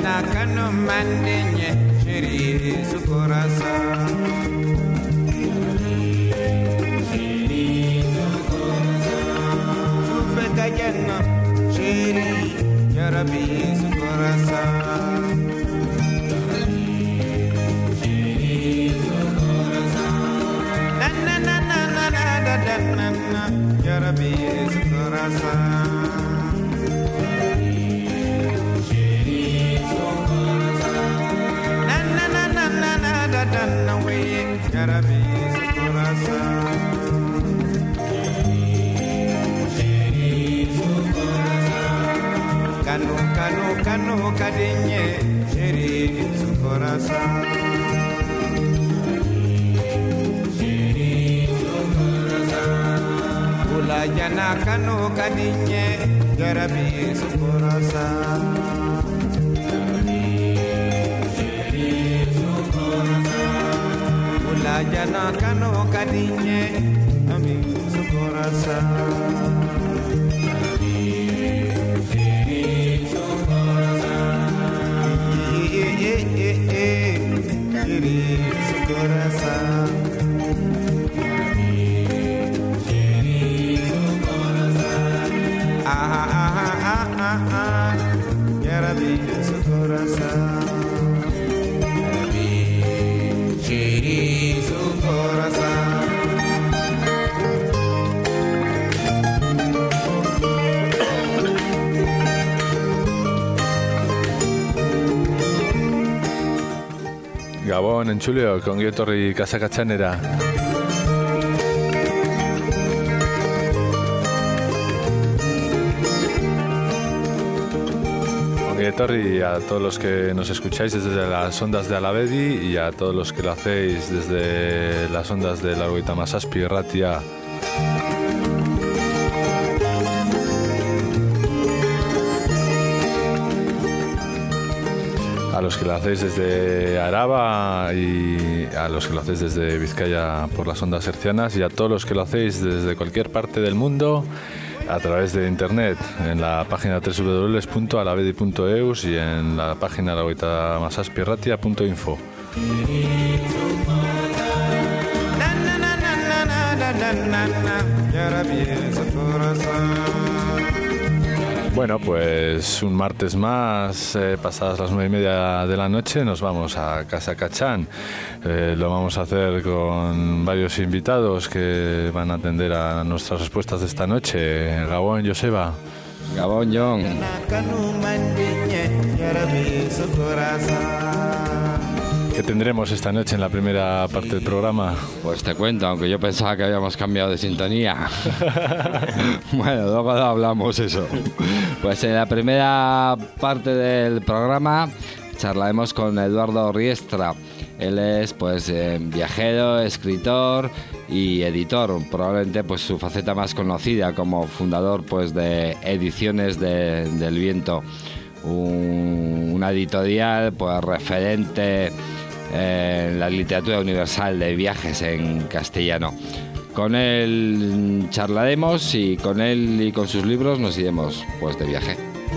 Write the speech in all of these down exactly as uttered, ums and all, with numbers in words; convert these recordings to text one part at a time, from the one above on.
jana kanu mandinye shiri sukurasa shiri sukurasa sufeka jana shiri yarabi sukurasa shiri sukurasa na na na na na na na na yarabi sukurasa Dana way, Yarabi Sukurasa. Kanu kanu kanu kadinye, Shiri Sukurasa. Shiri Sukurasa. Ula jana kanu kadinye, Yarabi Sukurasa. La jana kano kadinye ami sukurasa sukurasa eh eh eh eh sukurasa ah ah ah ah ah ya rabbi sukurasa Gabon, entzuleo, kongi etorri Kasakatxanera. Kongi etorri a todos los que nos escucháis desde las ondas de Alavedi y a todos los que lo hacéis desde las ondas de Laugaita Hamazazpi Ratia. A los que lo hacéis desde Araba y a los que lo hacéis desde Vizcaya por las ondas hercianas y a todos los que lo hacéis desde cualquier parte del mundo a través de internet en la página doble u doble u doble u punto alavedi punto e u y en la página laugaita hamazazpi ratia punto info. Bueno, pues un martes más, eh, pasadas las nueve y media de la noche, nos vamos a Kasakatxan. Eh, lo vamos a hacer con varios invitados que van a atender a nuestras respuestas de esta noche. Gabón, Joseba. Gabón, John. ¿Qué tendremos esta noche en la primera parte del programa? Pues te cuento, aunque yo pensaba que habíamos cambiado de sintonía. Bueno, luego hablamos eso. Pues en la primera parte del programa charlaremos con Eduardo Riestra. Él es pues eh, viajero, escritor y editor. Probablemente pues su faceta más conocida como fundador pues de Ediciones de, del Viento, un, una editorial pues referente en la literatura universal de viajes en castellano. Con él charlaremos y con él y con sus libros nos iremos pues de viaje.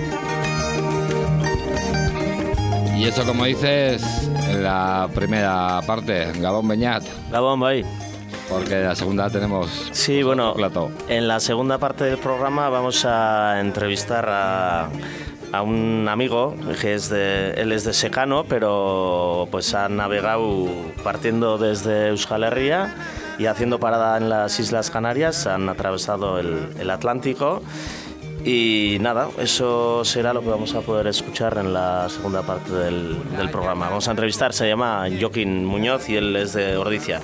Y eso, como dices, en la primera parte. Gabón Beñat. Gabón, bye. Porque en la segunda tenemos sí, bueno, plato. En la segunda parte del programa vamos a entrevistar a a un amigo que es de, él es de Secano, pero pues ha navegado partiendo desde Euskal Herria y haciendo parada en las Islas Canarias, han atravesado el, el Atlántico y nada, eso será lo que vamos a poder escuchar en la segunda parte del, del programa. Vamos a entrevistar, se llama Joaquín Muñoz y él es de Ordizia.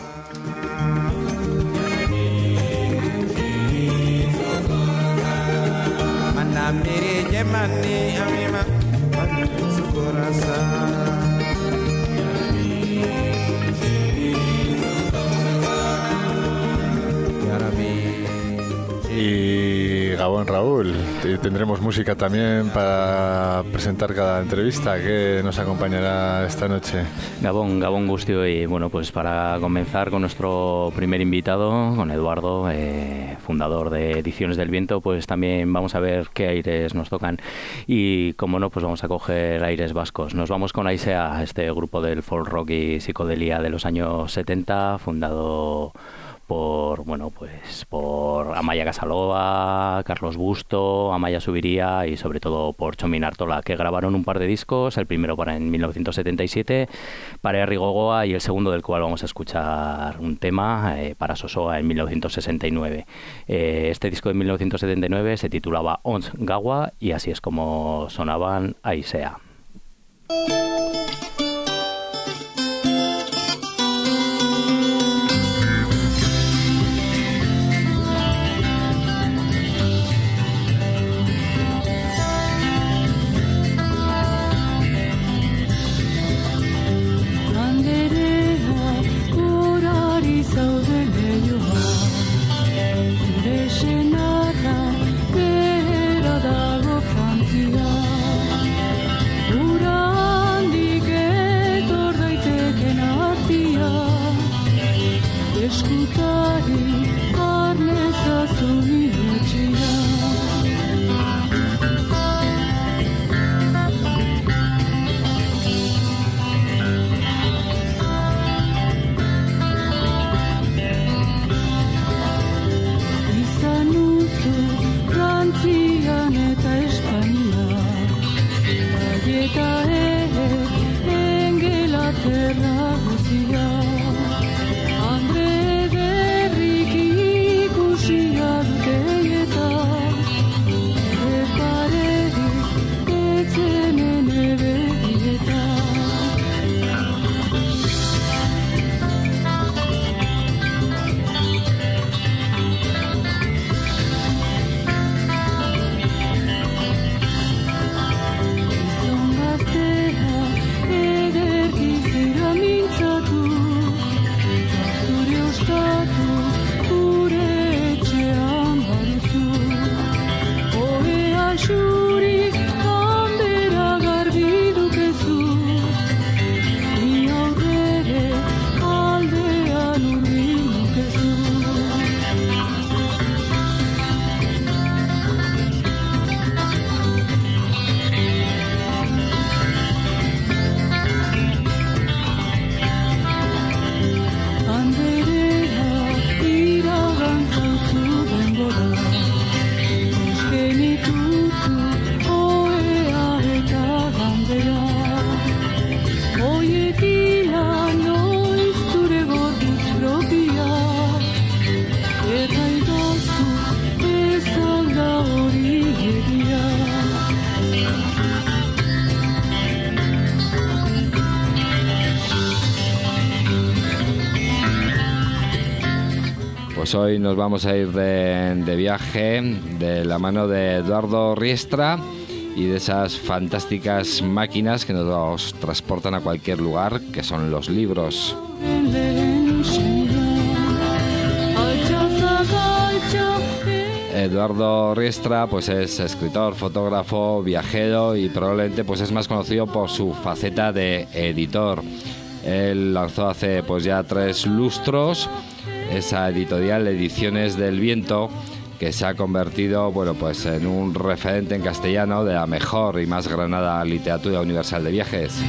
Y Gabón Raúl, y tendremos música también para presentar cada entrevista. ¿Qué nos acompañará esta noche? Gabón, Gabón Gustio, y bueno, pues para comenzar con nuestro primer invitado, con Eduardo, eh, fundador de Ediciones del Viento, pues también vamos a ver qué aires nos tocan y como no, pues vamos a coger aires vascos. Nos vamos con Aisea, este grupo del folk rock y psicodelia de los años setenta, fundado por, bueno, pues por Amaia Casalova, Carlos Busto, Amaia Subiría y sobre todo por Txomin Artola, que grabaron un par de discos, el primero para en mil novecientos setenta y siete para Herri Gogoa y el segundo del cual vamos a escuchar un tema eh, para Sosoa en mil novecientos sesenta y nueve. Eh, este disco de mil novecientos setenta y nueve se titulaba Ons Gawa y así es como sonaban Aisea. Pues hoy nos vamos a ir de, de viaje de la mano de Eduardo Riestra y de esas fantásticas máquinas que nos transportan a cualquier lugar, que son los libros. Eduardo Riestra pues es escritor, fotógrafo, viajero y probablemente pues es más conocido por su faceta de editor. Él lanzó hace pues ya tres lustros esa editorial Ediciones del Viento, que se ha convertido bueno pues en un referente en castellano de la mejor y más granada literatura universal de viajes.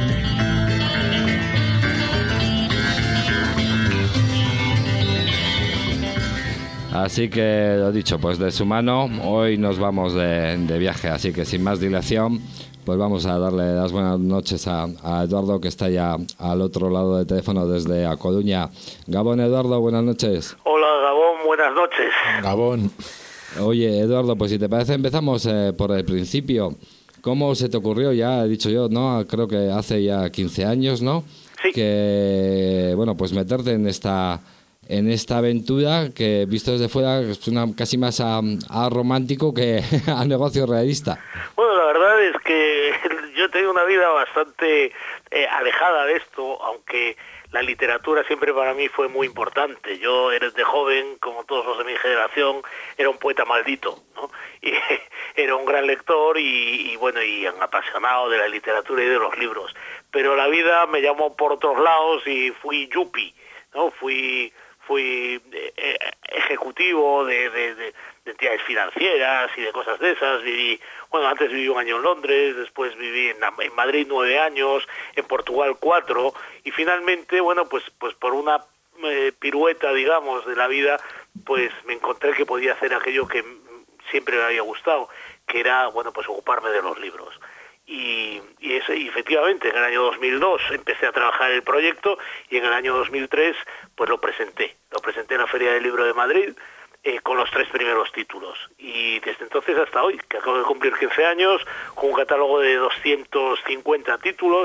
Así que lo dicho, pues de su mano hoy nos vamos de, de viaje, así que sin más dilación pues vamos a darle las buenas noches a, a Eduardo, que está ya al otro lado del teléfono desde A Coruña. Gabón, Eduardo, buenas noches. Hola, Gabón, buenas noches. Gabón. Oye, Eduardo, pues si te parece empezamos eh, por el principio. ¿Cómo se te ocurrió? Ya he dicho yo, ¿no? Creo que hace ya quince años, ¿no? Sí. Que, bueno, pues meterte en esta en esta aventura que, visto desde fuera, es una, casi más a, a romántico que a negocio realista. Bueno, la verdad es que yo yo he tenido una vida bastante eh, alejada de esto, aunque la literatura siempre para mí fue muy importante. Yo, eres de joven, como todos los de mi generación, era un poeta maldito, ¿no? Y era un gran lector y, y bueno, y un apasionado de la literatura y de los libros. Pero la vida me llamó por otros lados y fui yuppie, ¿no? Fui fui eh, ejecutivo de, de, de, de entidades financieras y de cosas de esas. Viví, bueno, antes viví un año en Londres, después viví en, en Madrid nueve años, en Portugal cuatro, y finalmente, bueno, pues, pues por una eh, pirueta, digamos, de la vida, pues me encontré que podía hacer aquello que siempre me había gustado, que era, bueno, pues ocuparme de los libros. Y, y, ese, y efectivamente en el año dos mil dos empecé a trabajar en el proyecto y en el año dos mil tres pues lo presenté, lo presenté en la Feria del Libro de Madrid eh, con los tres primeros títulos, y desde entonces hasta hoy, que acabo de cumplir quince años, con un catálogo de doscientos cincuenta títulos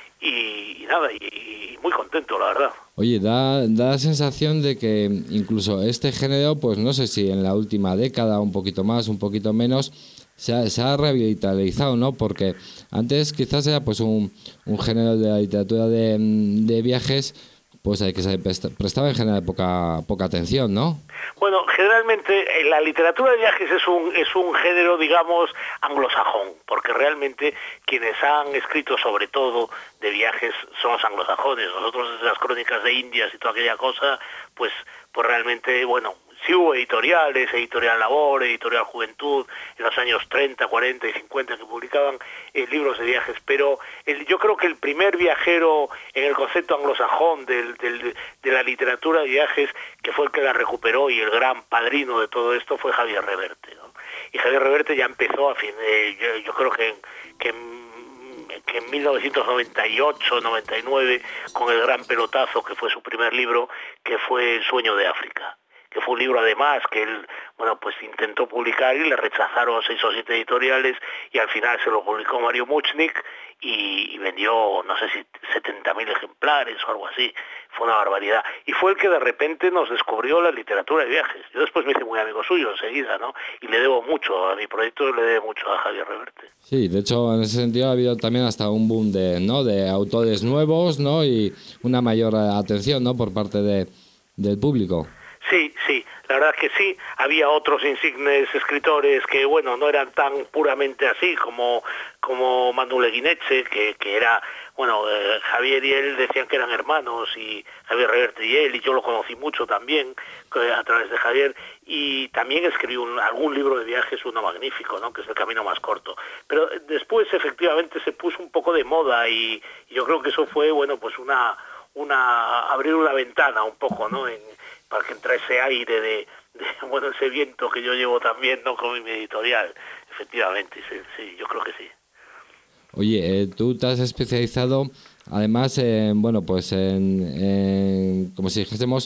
y, y nada, y, y muy contento, la verdad. Oye, da, da la sensación de que incluso este género, pues no sé si en la última década, un poquito más, un poquito menos, Se ha, se ha revitalizado, ¿no? Porque antes quizás era pues un, un género de la literatura de, de viajes, pues al que se prestaba en general poca poca atención, ¿no? Bueno, generalmente la literatura de viajes es un es un género, digamos, anglosajón, porque realmente quienes han escrito sobre todo de viajes son los anglosajones. Nosotros desde las crónicas de Indias y toda aquella cosa, pues pues realmente, bueno, sí hubo editoriales, Editorial Labor, Editorial Juventud, en los años treinta, cuarenta y cincuenta que publicaban eh, libros de viajes, pero el, yo creo que el primer viajero en el concepto anglosajón del, del, de la literatura de viajes, que fue el que la recuperó y el gran padrino de todo esto, fue Javier Reverte, ¿no? Y Javier Reverte ya empezó a fin, eh, yo, yo creo que, que en que en mil novecientos noventa y ocho, noventa y nueve, con el gran pelotazo que fue su primer libro, que fue El sueño de África, que fue un libro además que él, bueno, pues intentó publicar y le rechazaron seis o siete editoriales, y al final se lo publicó Mario Muchnik y, y vendió, no sé si setenta mil ejemplares o algo así. Fue una barbaridad. Y fue el que de repente nos descubrió la literatura de viajes. Yo después me hice muy amigo suyo enseguida, ¿no? Y le debo mucho, a mi proyecto le debo mucho a Javier Reverte. Sí, de hecho, en ese sentido ha habido también hasta un boom de, ¿no?, de autores nuevos, ¿no?, y una mayor atención, ¿no?, por parte de, del público. Sí, sí, la verdad que sí. Había otros insignes escritores que, bueno, no eran tan puramente así como, como Manuel Guineche, que, que era, bueno, eh, Javier y él decían que eran hermanos, y Javier Reverte y él, y yo lo conocí mucho también eh, a través de Javier, y también escribió un, algún libro de viajes, uno magnífico, ¿no?, que es El camino más corto. Pero después efectivamente se puso un poco de moda, y, y yo creo que eso fue, bueno, pues una, una abrir una ventana un poco, ¿no?, en, para que entra ese aire de, de, bueno, ese viento que yo llevo también, ¿no?, con mi editorial. Efectivamente, sí, sí, yo creo que sí. Oye, eh, tú te has especializado, además, en, bueno, pues en, en como si dijésemos,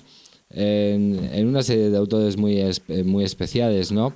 en, en una serie de autores muy es, muy especiales, ¿no?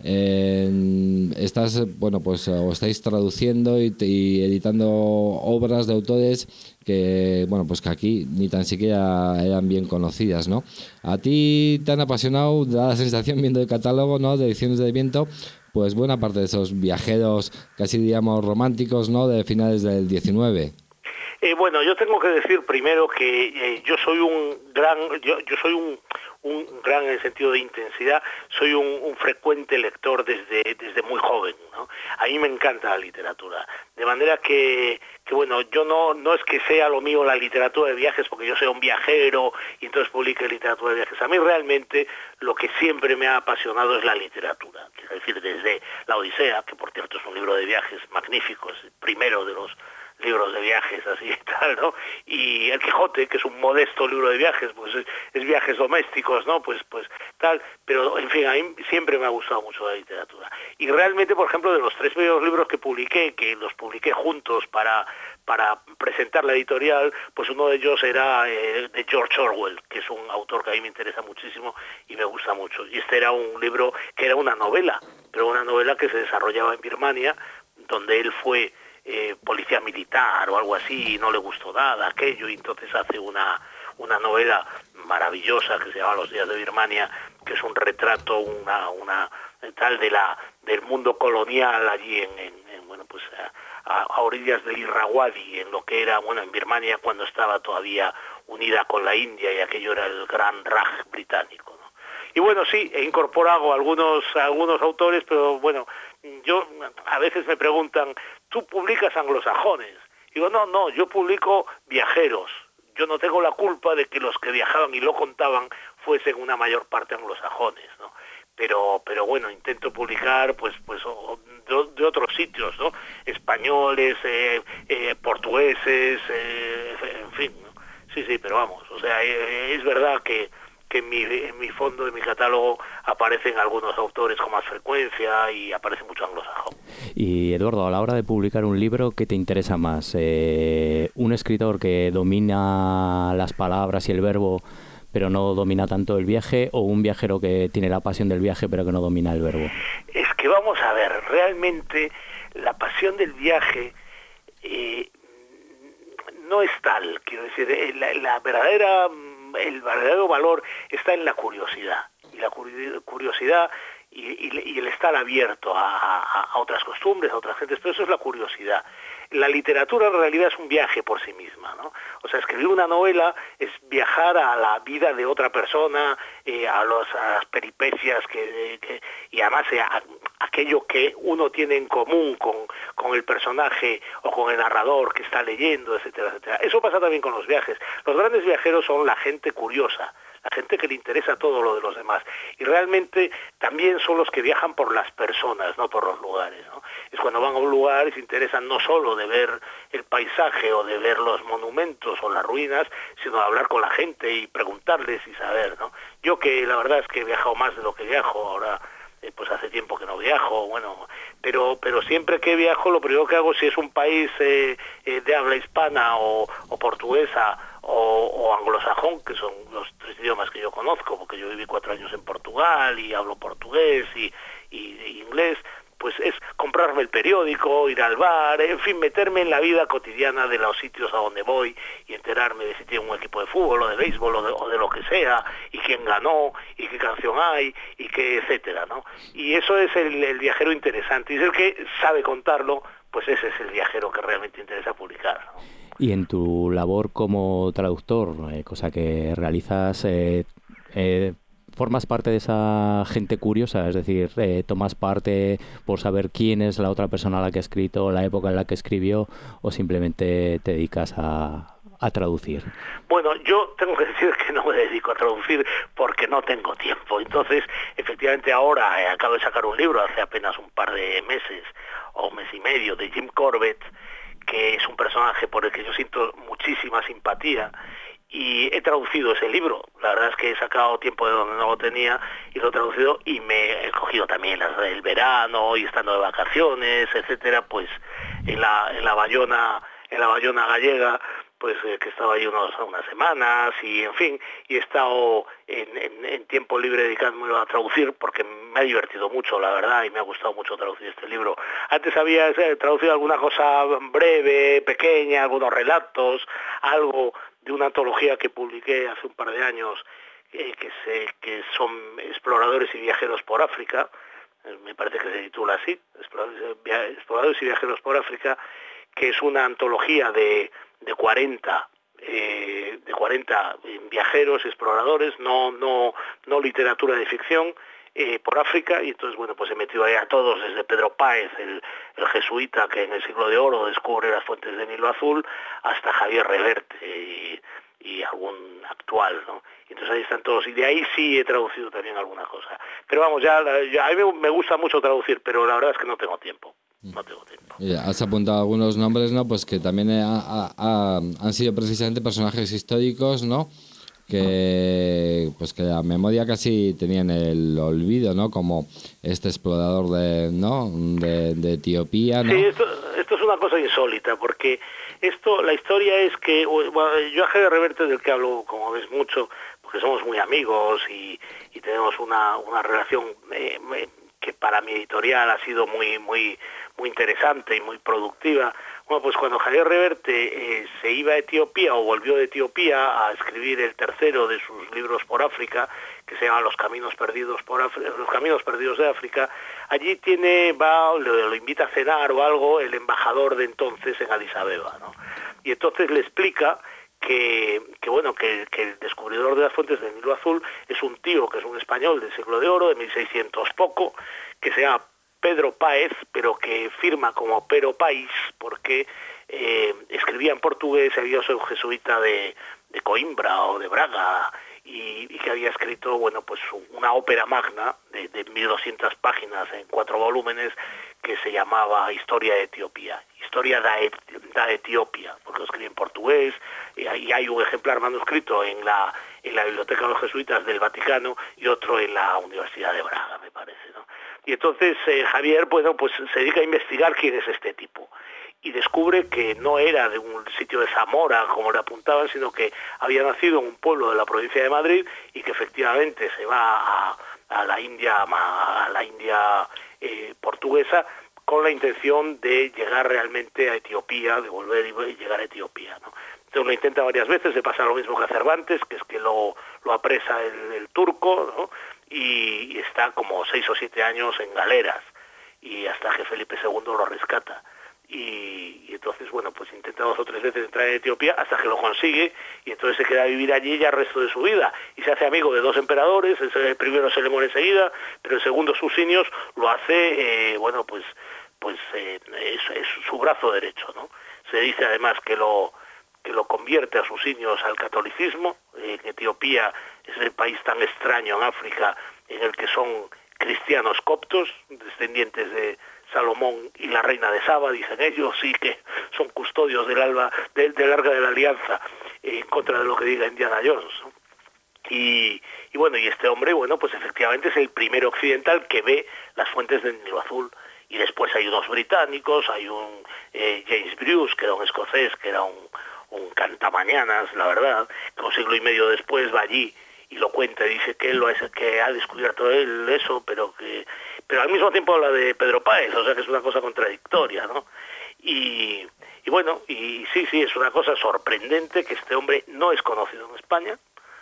En, estás, bueno, pues o estáis traduciendo y, y editando obras de autores que, bueno, pues que aquí ni tan siquiera eran bien conocidas, ¿no? A ti te han apasionado, da la sensación, viendo el catálogo, ¿no?, de Ediciones del Viento, pues buena parte de esos viajeros, casi diríamos románticos, ¿no?, de finales del diecinueve. Eh, bueno, yo tengo que decir primero que eh, yo soy un gran, yo, yo soy un, un gran en el sentido de intensidad, soy un, un frecuente lector desde, desde muy joven, ¿no? A mí me encanta la literatura, de manera que, que bueno, yo no, no es que sea lo mío la literatura de viajes porque yo sea un viajero y entonces publique literatura de viajes. A mí realmente lo que siempre me ha apasionado es la literatura, es decir, desde La Odisea, que por cierto es un libro de viajes magnífico, es el primero de los libros de viajes así y tal, ¿no? Y El Quijote, que es un modesto libro de viajes, pues es, es viajes domésticos, ¿no? Pues pues tal, pero en fin, a mí siempre me ha gustado mucho la literatura. Y realmente, por ejemplo, de los tres primeros libros que publiqué, que los publiqué juntos para para presentar la editorial, pues uno de ellos era eh, de George Orwell, que es un autor que a mí me interesa muchísimo y me gusta mucho. Y este era un libro que era una novela, pero una novela que se desarrollaba en Birmania, donde él fue Eh, policía militar o algo así, y no le gustó nada aquello, y entonces hace una, una novela maravillosa que se llama Los días de Birmania, que es un retrato, una, una tal de la del mundo colonial allí en, en, en bueno, pues a, a orillas del Irrawaddy, en lo que era, bueno, en Birmania cuando estaba todavía unida con la India y aquello era el gran Raj británico, ¿no? Y bueno, sí, he incorporado algunos, algunos autores, pero bueno, yo a veces me preguntan, ¿tú publicas anglosajones? Digo, no, no, yo publico viajeros. Yo no tengo la culpa de que los que viajaban y lo contaban fuesen una mayor parte anglosajones, ¿no? Pero, pero bueno, intento publicar pues, pues de, de otros sitios, ¿no? Españoles, eh, eh, portugueses, eh, en fin, ¿no? Sí, sí, pero vamos, o sea, eh, es verdad que que en mi, en mi fondo, en mi catálogo, aparecen algunos autores con más frecuencia y aparece mucho anglosajón. Y Eduardo, a la hora de publicar un libro, ¿qué te interesa más? Eh, ¿Un escritor que domina las palabras y el verbo, pero no domina tanto el viaje, o un viajero que tiene la pasión del viaje, pero que no domina el verbo? Es que vamos a ver, realmente la pasión del viaje eh, no es tal, quiero decir, la, la verdadera... el verdadero valor está en la curiosidad, y la curiosidad y, y, y el estar abierto a, a, a otras costumbres, a otras gentes, pero eso es la curiosidad. La literatura en realidad es un viaje por sí misma, ¿no? O sea, escribir una novela es viajar a la vida de otra persona, eh, a, los, a las peripecias que, que y además eh, a, aquello que uno tiene en común con, con el personaje o con el narrador que está leyendo, etcétera, etcétera. Eso pasa también con los viajes. Los grandes viajeros son la gente curiosa, la gente que le interesa todo lo de los demás, y realmente también son los que viajan por las personas, no por los lugares, ¿no? Es cuando van a un lugar y se interesan no solo de ver el paisaje o de ver los monumentos o las ruinas, sino de hablar con la gente y preguntarles y saber, ¿no? Yo, que la verdad es que he viajado más de lo que viajo ahora, eh, pues hace tiempo que no viajo, bueno, pero pero siempre que viajo lo primero que hago, si es un país eh, eh, de habla hispana o, o portuguesa o, o anglosajón, que son los tres idiomas que yo conozco, porque yo viví cuatro años en Portugal y hablo portugués y, y, y inglés, pues es comprarme el periódico, ir al bar, en fin, meterme en la vida cotidiana de los sitios a donde voy y enterarme de si tiene un equipo de fútbol o de béisbol o de, o de lo que sea, y quién ganó, y qué canción hay, y qué etcétera, ¿no? Y eso es el, el viajero interesante, y es el que sabe contarlo, pues ese es el viajero que realmente interesa publicar, ¿no? Y en tu labor como traductor, eh, cosa que realizas, eh, eh, ¿formas parte de esa gente curiosa? Es decir, eh, ¿tomas parte por saber quién es la otra persona a la que ha escrito, la época en la que escribió, o simplemente te dedicas a, a traducir? Bueno, yo tengo que decir que no me dedico a traducir porque no tengo tiempo. Entonces, efectivamente, ahora eh, acabo de sacar un libro hace apenas un par de meses, o un mes y medio, de Jim Corbett, que es un personaje por el que yo siento muchísima simpatía, y he traducido ese libro. La verdad es que he sacado tiempo de donde no lo tenía y lo he traducido, y me he cogido también las del verano y estando de vacaciones, etcétera, pues en la en la Bayona, en la Bayona gallega, pues eh, que estaba ahí unos, unas semanas, y en fin, y he estado en, en, en tiempo libre dedicándome a traducir, porque me ha divertido mucho, la verdad, y me ha gustado mucho traducir este libro. Antes había eh, traducido alguna cosa breve, pequeña, algunos relatos, algo de una antología que publiqué hace un par de años, eh, que, se, que son exploradores y viajeros por África, eh, me parece que se titula así, exploradores, exploradores y viajeros por África, que es una antología de de cuarenta eh, de cuarenta viajeros, exploradores, no no no literatura de ficción, eh, por África, y entonces bueno, pues he metido ahí a todos, desde Pedro Páez, el, el jesuita que en el siglo de oro descubre las fuentes del Nilo Azul, hasta Javier Reverte y, y algún actual, ¿no? Y entonces ahí están todos, y de ahí sí he traducido también alguna cosa. Pero vamos, ya, ya a mí me gusta mucho traducir, pero la verdad es que no tengo tiempo. No tengo tiempo. Has apuntado algunos nombres, ¿no? Pues que también ha, ha, ha, han sido precisamente personajes históricos, ¿no? Que pues que la memoria casi tenían el olvido, ¿no? Como este explorador de, ¿no? de, de Etiopía, ¿no? Sí, esto, esto es una cosa insólita, porque esto, la historia es que, bueno, yo a Javier Reverte, del que hablo, como ves, mucho, porque somos muy amigos y, y tenemos una, una relación eh, que para mi editorial ha sido muy muy muy interesante y muy productiva. Bueno, pues cuando Javier Reverte eh, se iba a Etiopía, o volvió de Etiopía a escribir el tercero de sus libros por África, que se llama Los Caminos Perdidos por África, Los Caminos Perdidos de África. Allí tiene, va, lo, lo invita a cenar o algo el embajador de entonces en Addis Abeba, ¿no? Y entonces le explica que, que bueno, que, que el descubridor de las fuentes del Nilo Azul es un tío que es un español del siglo de oro, de mil seiscientos poco, que se llama Pedro Páez, pero que firma como Pero País, porque eh, escribía en portugués, había sido jesuita de, de Coimbra o de Braga, y, y que había escrito, bueno, pues una ópera magna de, de mil doscientas páginas en cuatro volúmenes que se llamaba Historia de Etiopía, Historia da, Et da Etiopía, porque lo escribe en portugués, y ahí hay un ejemplar manuscrito en la, en la Biblioteca de los Jesuitas del Vaticano y otro en la Universidad de Braga, me parece, ¿no? Y entonces eh, Javier, bueno, pues se dedica a investigar quién es este tipo y descubre que no era de un sitio de Zamora, como le apuntaban, sino que había nacido en un pueblo de la provincia de Madrid y que efectivamente se va a, a la India, a la India eh, portuguesa, con la intención de llegar realmente a Etiopía, de volver y llegar a Etiopía, ¿no? Entonces lo intenta varias veces, le pasa lo mismo que a Cervantes, que es que lo, lo apresa el, el turco, ¿no? Y, y está como seis o siete años en galeras, y hasta que Felipe segundo lo rescata. Y, y entonces, bueno, pues intenta dos o tres veces entrar en Etiopía hasta que lo consigue, y entonces se queda a vivir allí ya el resto de su vida, y se hace amigo de dos emperadores. El primero se le muere enseguida, pero el segundo, Susinios, lo hace, eh, bueno, pues pues eh, es, es su brazo derecho, ¿no? Se dice además que lo que lo convierte a Susinios al catolicismo. Eh, Etiopía es el país tan extraño en África en el que son cristianos coptos, descendientes de Salomón y la reina de Saba, dicen ellos, sí, que son custodios del alba del, del Arca de la Alianza, eh, en contra de lo que diga Indiana Jones, ¿no? Y, y bueno, y este hombre, bueno, pues efectivamente es el primer occidental que ve las fuentes del Nilo Azul. Y después hay unos británicos, hay un eh, James Bruce, que era un escocés, que era un, un cantamañanas, la verdad, que un siglo y medio después va allí y lo cuenta y dice que él lo es, que ha descubierto él eso, pero que pero al mismo tiempo habla de Pedro Páez, o sea que es una cosa contradictoria, ¿no? Y, y bueno, y sí, sí, es una cosa sorprendente que este hombre no es conocido en España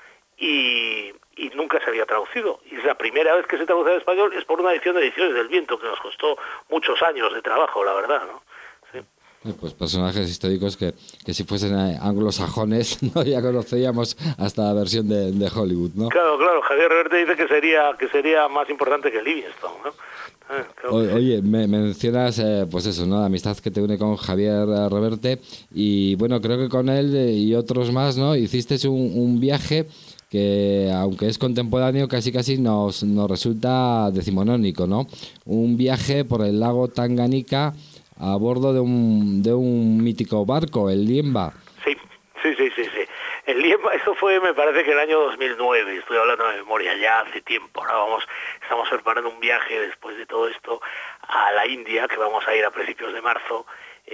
y, y nunca se había traducido. Y es la primera vez que se traduce al español, es por una edición de Ediciones del Viento, que nos costó muchos años de trabajo, la verdad, ¿no? Sí. Pues personajes históricos que, que si fuesen anglosajones no ya conocíamos hasta la versión de, de Hollywood, ¿no? Claro, claro, Javier Reverte dice que sería que sería más importante que Livingstone, ¿no? Eh, o, oye, me mencionas, eh, pues eso, ¿no? La amistad que te une con Javier Reverte, y bueno, creo que con él y otros más, ¿no? Hiciste un, un viaje que, aunque es contemporáneo, casi casi nos, nos resulta decimonónico, ¿no? Un viaje por el lago Tanganica a bordo de un, de un mítico barco, el Liemba. Sí, sí, sí, sí, sí. El Liemba, eso fue, me parece que el año dos mil nueve, estoy hablando de memoria, ya hace tiempo. Ahora vamos, estamos preparando un viaje después de todo esto a la India, que vamos a ir a principios de marzo,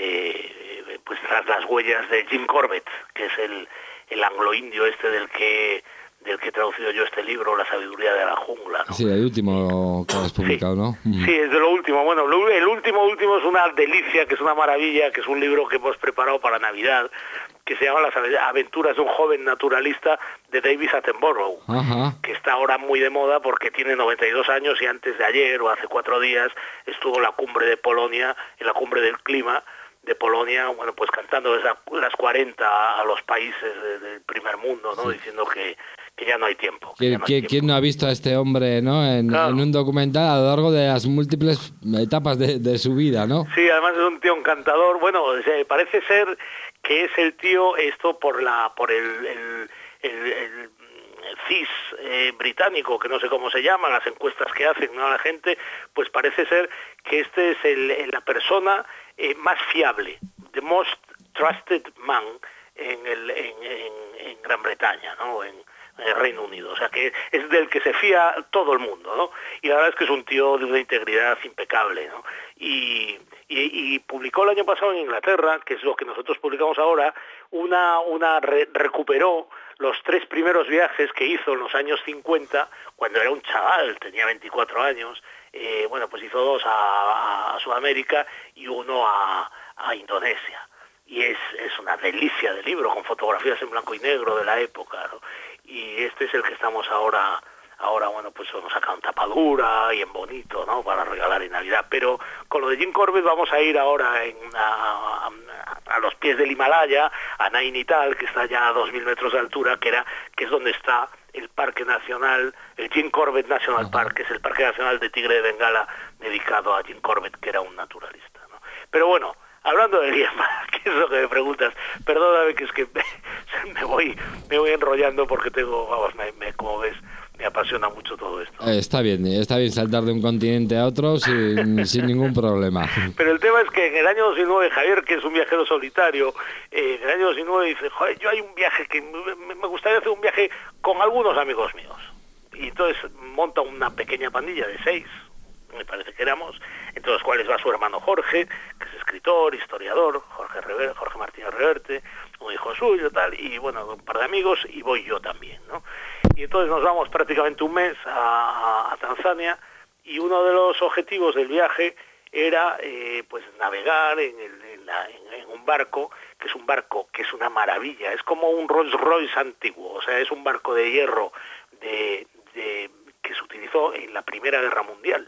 eh, pues tras las huellas de Jim Corbett, que es el, el anglo-indio este del que del que he traducido yo este libro, La sabiduría de la jungla, ¿no? Sí, el último que has publicado, sí, ¿no? Sí, es de lo último. Bueno, el último último es una delicia, que es una maravilla, que es un libro que hemos preparado para Navidad, que se llama Las aventuras de un joven naturalista, de David Attenborough. Ajá. Que está ahora muy de moda porque tiene noventa y dos años y antes de ayer o hace cuatro días estuvo en la cumbre de Polonia, en la cumbre del clima de Polonia, bueno, pues cantando desde las cuarenta a los países del primer mundo, ¿no? Sí. Diciendo que que ya no hay tiempo. ¿Quién, no, hay ¿quién, tiempo. ¿Quién no ha visto a este hombre, ¿no? en, claro. en un documental a lo largo de las múltiples etapas de, de su vida, ¿no? Sí, además es un tío encantador. Bueno, parece ser que es el tío, esto por la por el, el, el, el C I S eh, británico, que no sé cómo se llama, las encuestas que hacen, ¿no?, a la gente, pues parece ser que este es el, la persona eh, más fiable, the most trusted man en, el, en, en, en Gran Bretaña, ¿no?, en el Reino Unido, o sea que es del que se fía todo el mundo, ¿no? Y la verdad es que es un tío de una integridad impecable, ¿no? Y, y, y publicó el año pasado en Inglaterra, que es lo que nosotros publicamos ahora, una, una re, recuperó los tres primeros viajes que hizo en los años cincuenta, cuando era un chaval, tenía veinticuatro años, eh, bueno, pues hizo dos a, a Sudamérica y uno a, a Indonesia. Y es, es una delicia de libro, con fotografías en blanco y negro de la época, ¿no? Y este es el que estamos ahora ahora, bueno, pues nos sacan tapadura y en bonito, ¿no?, para regalar en Navidad. Pero con lo de Jim Corbett vamos a ir ahora en a, a, a los pies del Himalaya, a Nainital, que está ya a dos mil metros de altura, que era que es donde está el Parque Nacional, el Jim Corbett National uh-huh. Park, que es el Parque Nacional de Tigre de Bengala, dedicado a Jim Corbett, que era un naturalista, ¿no? Pero bueno, hablando de Liema, ¿qué es lo que me preguntas? Perdóname, que es que me, me voy me voy enrollando porque tengo, vamos, me, me, como ves, me apasiona mucho todo esto. Eh, está bien, está bien saltar de un continente a otro sin, sin ningún problema. Pero el tema es que en el año dos mil nueve, Javier, que es un viajero solitario, eh, en el año dos mil nueve dice, joder, yo hay un viaje que me, me gustaría hacer un viaje con algunos amigos míos. Y entonces monta una pequeña pandilla de seis, me parece que éramos, entre los cuales va su hermano Jorge, que es escritor, historiador, Jorge Rever, Jorge Martínez Reverte, un hijo suyo, tal, y bueno, un par de amigos, y voy yo también, ¿no? Y entonces nos vamos prácticamente un mes a, a Tanzania, y uno de los objetivos del viaje era eh, pues navegar en, el, en, la, en, en un barco, que es un barco que es una maravilla, es como un Rolls Royce antiguo, o sea, es un barco de hierro de, de, que se utilizó en la Primera Guerra Mundial,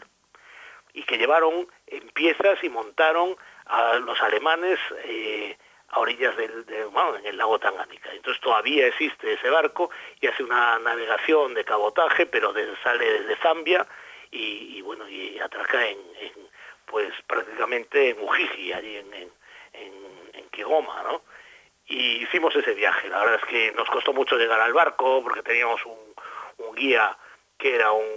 y que llevaron en piezas y montaron a los alemanes eh, a orillas del, de, bueno, en el lago Tanganica. Entonces todavía existe ese barco y hace una navegación de cabotaje, pero de, sale desde Zambia y, y bueno, y atraca en, en pues prácticamente en Ujiji, allí en, en, en, en Kigoma, ¿no? Y hicimos ese viaje. La verdad es que nos costó mucho llegar al barco porque teníamos un, un guía que era un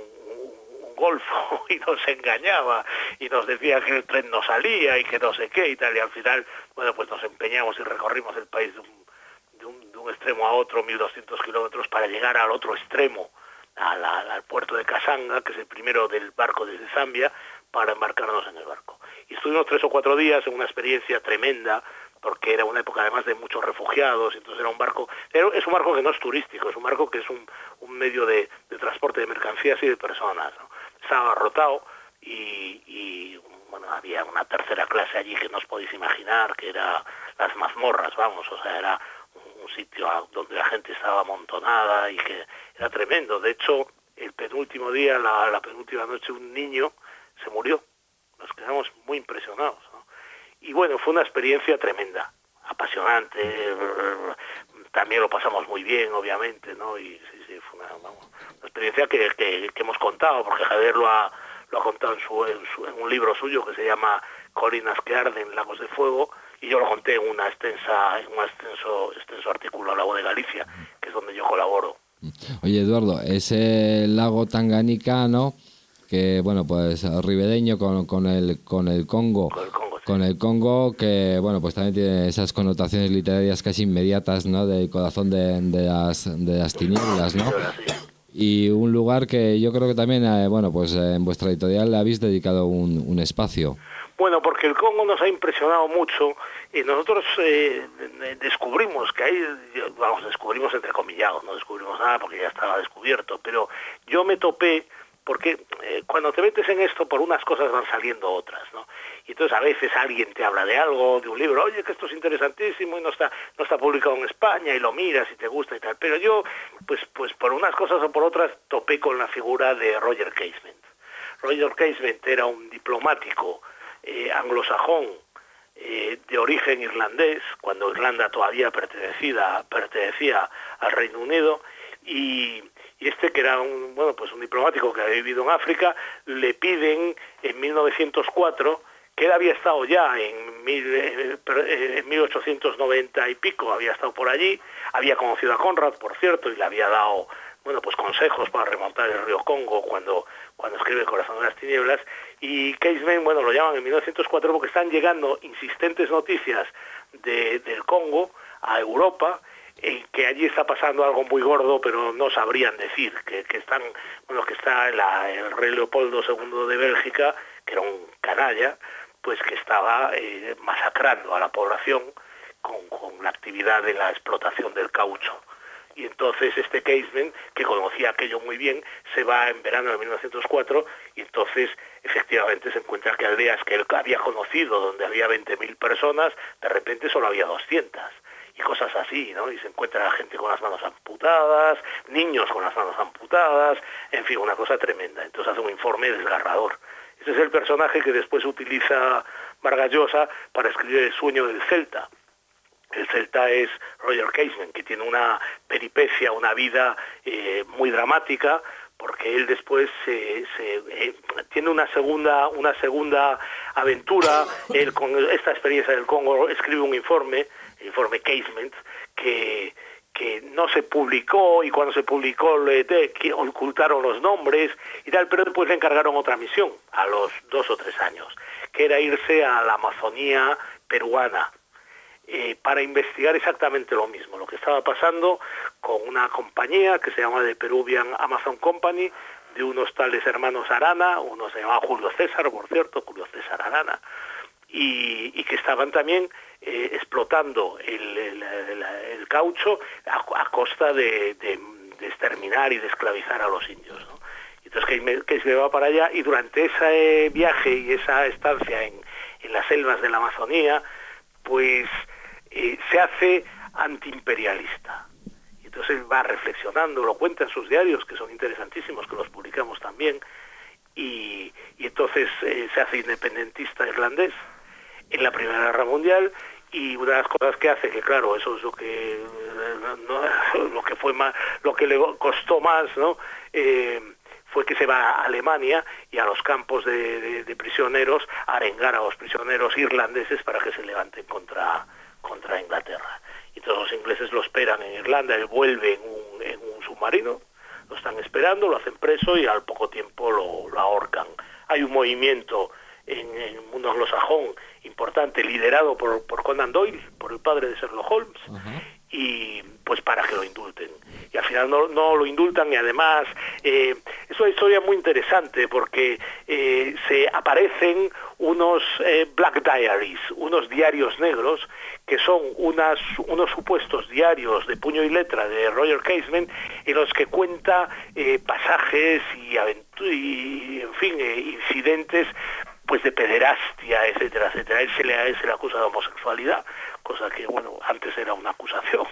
golfo y nos engañaba y nos decía que el tren no salía y que no sé qué y tal, y al final, bueno, pues nos empeñamos y recorrimos el país de un, de un, de un extremo a otro, mil doscientos kilómetros, para llegar al otro extremo, a la, al puerto de Kasanga, que es el primero del barco desde Zambia, para embarcarnos en el barco. Y estuvimos tres o cuatro días en una experiencia tremenda, porque era una época además de muchos refugiados, entonces era un barco, era, es un barco que no es turístico, es un barco que es un, un medio de, de transporte de mercancías y de personas, ¿no? Estaba rotado y, y bueno, había una tercera clase allí que no os podéis imaginar, que era las mazmorras, vamos, o sea, era un, un sitio donde la gente estaba amontonada y que era tremendo. De hecho, el penúltimo día, la, la penúltima noche, un niño se murió. Nos quedamos muy impresionados, ¿no? Y bueno, fue una experiencia tremenda, apasionante, también lo pasamos muy bien, obviamente, ¿no? Y sí, sí, fue una, vamos, una experiencia que, que, que hemos contado, porque Javier lo ha, lo ha contado en, su, en, su, en un libro suyo que se llama Colinas que arden, lagos de fuego, y yo lo conté en una extensa, en un extenso, extenso artículo a La Voz de Galicia, que es donde yo colaboro. Oye, Eduardo, ese lago Tanganica, ¿no?, que bueno, pues ribereño con, con el con el Congo, con el Congo, sí. con el Congo, que bueno, pues también tiene esas connotaciones literarias casi inmediatas, ¿no?, del corazón de, de las de las tinieblas, ¿no? Y un lugar que yo creo que también, eh, bueno, pues en vuestra editorial le habéis dedicado un, un espacio. Bueno, porque el Congo nos ha impresionado mucho y nosotros eh, descubrimos que hay, vamos, descubrimos entrecomillado, no descubrimos nada porque ya estaba descubierto, pero yo me topé porque eh, cuando te metes en esto, por unas cosas van saliendo otras, ¿no? Y entonces a veces alguien te habla de algo, de un libro, oye, que esto es interesantísimo y no está no está publicado en España, y lo miras y te gusta y tal. Pero yo, pues pues por unas cosas o por otras, topé con la figura de Roger Casement. Roger Casement era un diplomático eh, anglosajón eh, de origen irlandés, cuando Irlanda todavía pertenecía, pertenecía al Reino Unido, y... y este, que era un bueno pues un diplomático que había vivido en África, le piden en mil novecientos cuatro, que él había estado ya en, mil, eh, en mil ochocientos noventa y pico, había estado por allí, había conocido a Conrad, por cierto, y le había dado bueno pues consejos para remontar el río Congo cuando, cuando escribe El corazón de las tinieblas, y Casement, bueno, lo llaman en mil novecientos cuatro porque están llegando insistentes noticias de, del Congo a Europa, en que allí está pasando algo muy gordo, pero no sabrían decir, que, que están, bueno, que está la, el rey Leopoldo segundo de Bélgica, que era un canalla, pues que estaba eh, masacrando a la población con, con la actividad de la explotación del caucho. Y entonces este Casement, que conocía aquello muy bien, se va en verano de mil novecientos cuatro, y entonces efectivamente se encuentra que aldeas que él había conocido, donde había veinte mil personas, de repente solo había doscientas. y cosas así, ¿no? Y se encuentra gente con las manos amputadas, niños con las manos amputadas, en fin, una cosa tremenda. Entonces hace un informe desgarrador. Ese es el personaje que después utiliza Vargas Llosa para escribir El sueño del Celta. El Celta es Roger Casement, que tiene una peripecia, una vida eh, muy dramática, porque él después eh, se, eh, tiene una segunda una segunda aventura. Él con esta experiencia del Congo escribe un informe, el informe Casement, que que no se publicó, y cuando se publicó le de, que ocultaron los nombres y tal, pero después le encargaron otra misión a los dos o tres años, que era irse a la Amazonía peruana, Eh, para investigar exactamente lo mismo, lo que estaba pasando con una compañía que se llama The Peruvian Amazon Company, de unos tales hermanos Arana, uno se llamaba Julio César, por cierto, Julio César Arana, y, y que estaban también eh, explotando el, el, el, el caucho a, a costa de, de, de exterminar y de esclavizar a los indios, ¿no? Entonces que, que se va para allá, y durante ese viaje y esa estancia en, en las selvas de la Amazonía, pues Eh, se hace antiimperialista. Y entonces él va reflexionando, lo cuenta en sus diarios, que son interesantísimos, que los publicamos también, y, y entonces eh, se hace independentista irlandés en la Primera Guerra Mundial, y una de las cosas que hace, que claro, eso es lo que no, lo que fue más, lo que le costó más, ¿no? Eh, fue que se va a Alemania y a los campos de, de, de prisioneros a arengar a los prisioneros irlandeses para que se levanten contra contra Inglaterra. Y todos los ingleses lo esperan en Irlanda, él vuelve en un, en un submarino, lo están esperando, lo hacen preso y al poco tiempo lo, lo ahorcan. Hay un movimiento en, en el mundo anglosajón importante, liderado por, por Conan Doyle, por el padre de Sherlock Holmes, uh-huh. y pues para que lo indulten. Y al final no, no lo indultan, y además eh, es una historia muy interesante porque eh, se aparecen unos eh, Black Diaries, unos diarios negros, que son unas, unos supuestos diarios de puño y letra de Roger Casement, en los que cuenta eh, pasajes y, aventu- y en fin, eh, incidentes pues de pederastia, etcétera, etcétera. Él se le, a él se le acusa de homosexualidad, cosa que, bueno, antes era una acusación,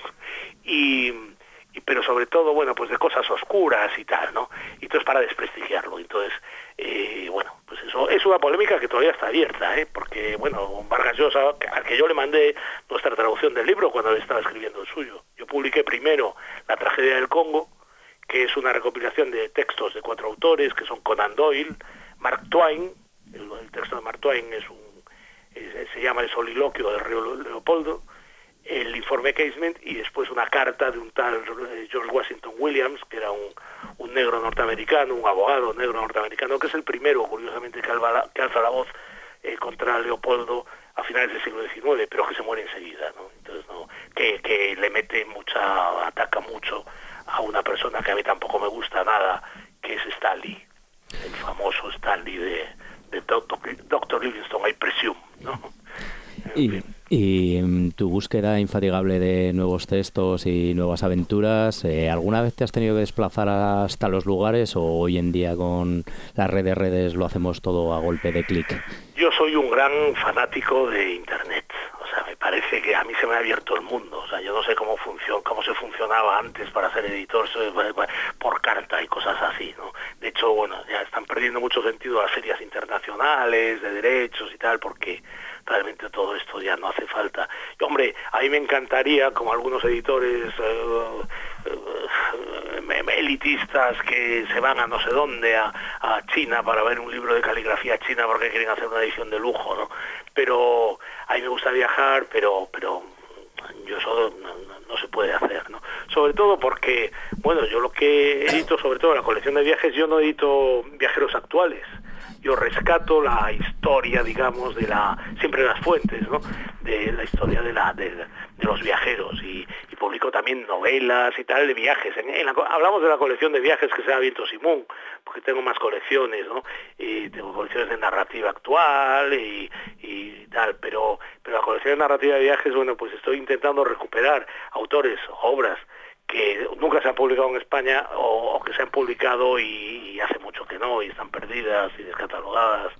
y, y pero sobre todo, bueno, pues de cosas oscuras y tal, ¿no? Y entonces para desprestigiarlo. Entonces, eh, bueno, pues eso es una polémica que todavía está abierta, ¿eh? Porque, bueno, Vargas Llosa, al que yo le mandé nuestra traducción del libro cuando él estaba escribiendo el suyo. Yo publiqué primero La tragedia del Congo, que es una recopilación de textos de cuatro autores, que son Conan Doyle, Mark Twain. El, el texto de Mark Twain es un, es, se llama El soliloquio de Río Leopoldo, el informe Casement, y después una carta de un tal George Washington Williams, que era un, un negro norteamericano, un abogado negro norteamericano, que es el primero, curiosamente, que alza la, que alza la voz eh, contra Leopoldo a finales del siglo diecinueve, pero que se muere enseguida, ¿no? Entonces, no, que, que le mete mucha, ataca mucho a una persona que a mí tampoco me gusta nada, que es Stan Lee, el famoso Stan Lee de, de Doctor Doctor Livingstone, I presume, ¿no? Y, y tu búsqueda infatigable de nuevos textos y nuevas aventuras, eh, ¿alguna vez te has tenido que desplazar hasta los lugares, o hoy en día con las redes redes lo hacemos todo a golpe de clic? Yo soy un gran fanático de Internet. O sea, me parece que a mí se me ha abierto el mundo. O sea, yo no sé cómo funciona, cómo se funcionaba antes para ser editor por carta y cosas así, ¿no? De hecho, bueno, ya están perdiendo mucho sentido las ferias internacionales de derechos y tal, porque realmente todo esto ya no hace falta. Y, hombre, a mí me encantaría, como algunos editores eh, eh, elitistas que se van a no sé dónde, a, a China, para ver un libro de caligrafía china porque quieren hacer una edición de lujo, ¿no? Pero a mí me gusta viajar, pero pero yo eso no, no, no se puede hacer, ¿no? Sobre todo porque, bueno, yo lo que edito, sobre todo en la colección de viajes, yo no edito viajeros actuales. Yo rescato la historia, digamos, de la, siempre las fuentes, ¿no? De la historia de la de, de los viajeros, y, y publico también novelas y tal de viajes. En, en la, hablamos de la colección de viajes que se llama Viento Simón, porque tengo más colecciones, ¿no? Y tengo colecciones de narrativa actual y, y tal, pero pero la colección de narrativa de viajes, bueno, pues estoy intentando recuperar autores, obras que nunca se han publicado en España, o, o que se han publicado y, y hace mucho que no, y están perdidas y descatalogadas,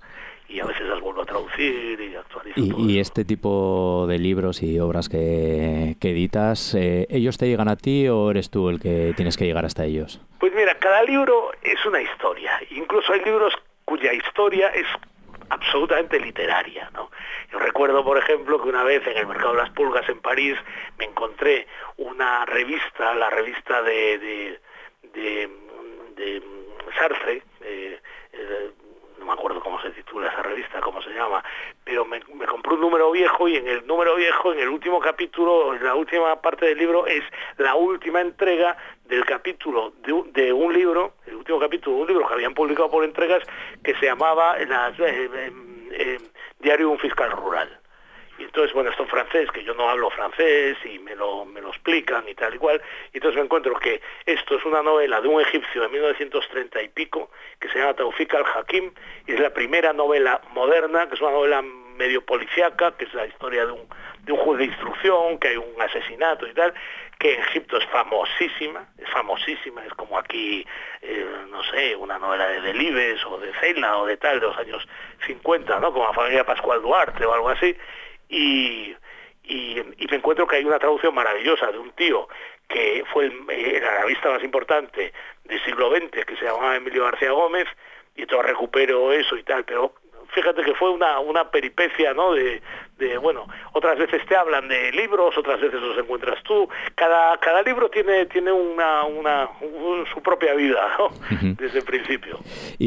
y a veces las vuelvo a traducir y actualizo. Y, todo y eso. este tipo de libros y obras que, que editas, eh, ¿ellos te llegan a ti o eres tú el que tienes que llegar hasta ellos? Pues mira, cada libro es una historia. Incluso hay libros cuya historia es absolutamente literaria, ¿no? Yo recuerdo, por ejemplo, que una vez en el Mercado de las Pulgas en París me encontré una revista, la revista de, de, de, de Sartre, eh, eh, no me acuerdo cómo se titula esa revista, cómo se llama, pero me, me compré un número viejo y en el número viejo, en el último capítulo, en la última parte del libro, es la última entrega del capítulo de un, de un libro, el último capítulo de un libro que habían publicado por entregas, que se llamaba la, eh, eh, eh, Diario de un fiscal rural. Y entonces, bueno, esto en francés, que yo no hablo francés y me lo, me lo explican y tal y cual, y entonces me encuentro que esto es una novela de un egipcio de mil novecientos treinta y pico, que se llama Taufik al-Hakim, y es la primera novela moderna, que es una novela medio policíaca, que es la historia de un, de un juez de instrucción, que hay un asesinato y tal, que en Egipto es famosísima, es famosísima, es como aquí, eh, no sé, una novela de Delibes o de Cela o de tal, de los años cincuenta, ¿no? Como la familia Pascual Duarte o algo así. Y, y, y me encuentro que hay una traducción maravillosa de un tío que fue el, el arabista más importante del siglo veinte, que se llamaba Emilio García Gómez, y entonces recupero eso y tal, pero fíjate que fue una, una peripecia, ¿no? De, de, bueno, otras veces te hablan de libros, otras veces los encuentras tú. Cada, cada libro tiene, tiene una, una, un, su propia vida, ¿no? Uh-huh. Desde el principio.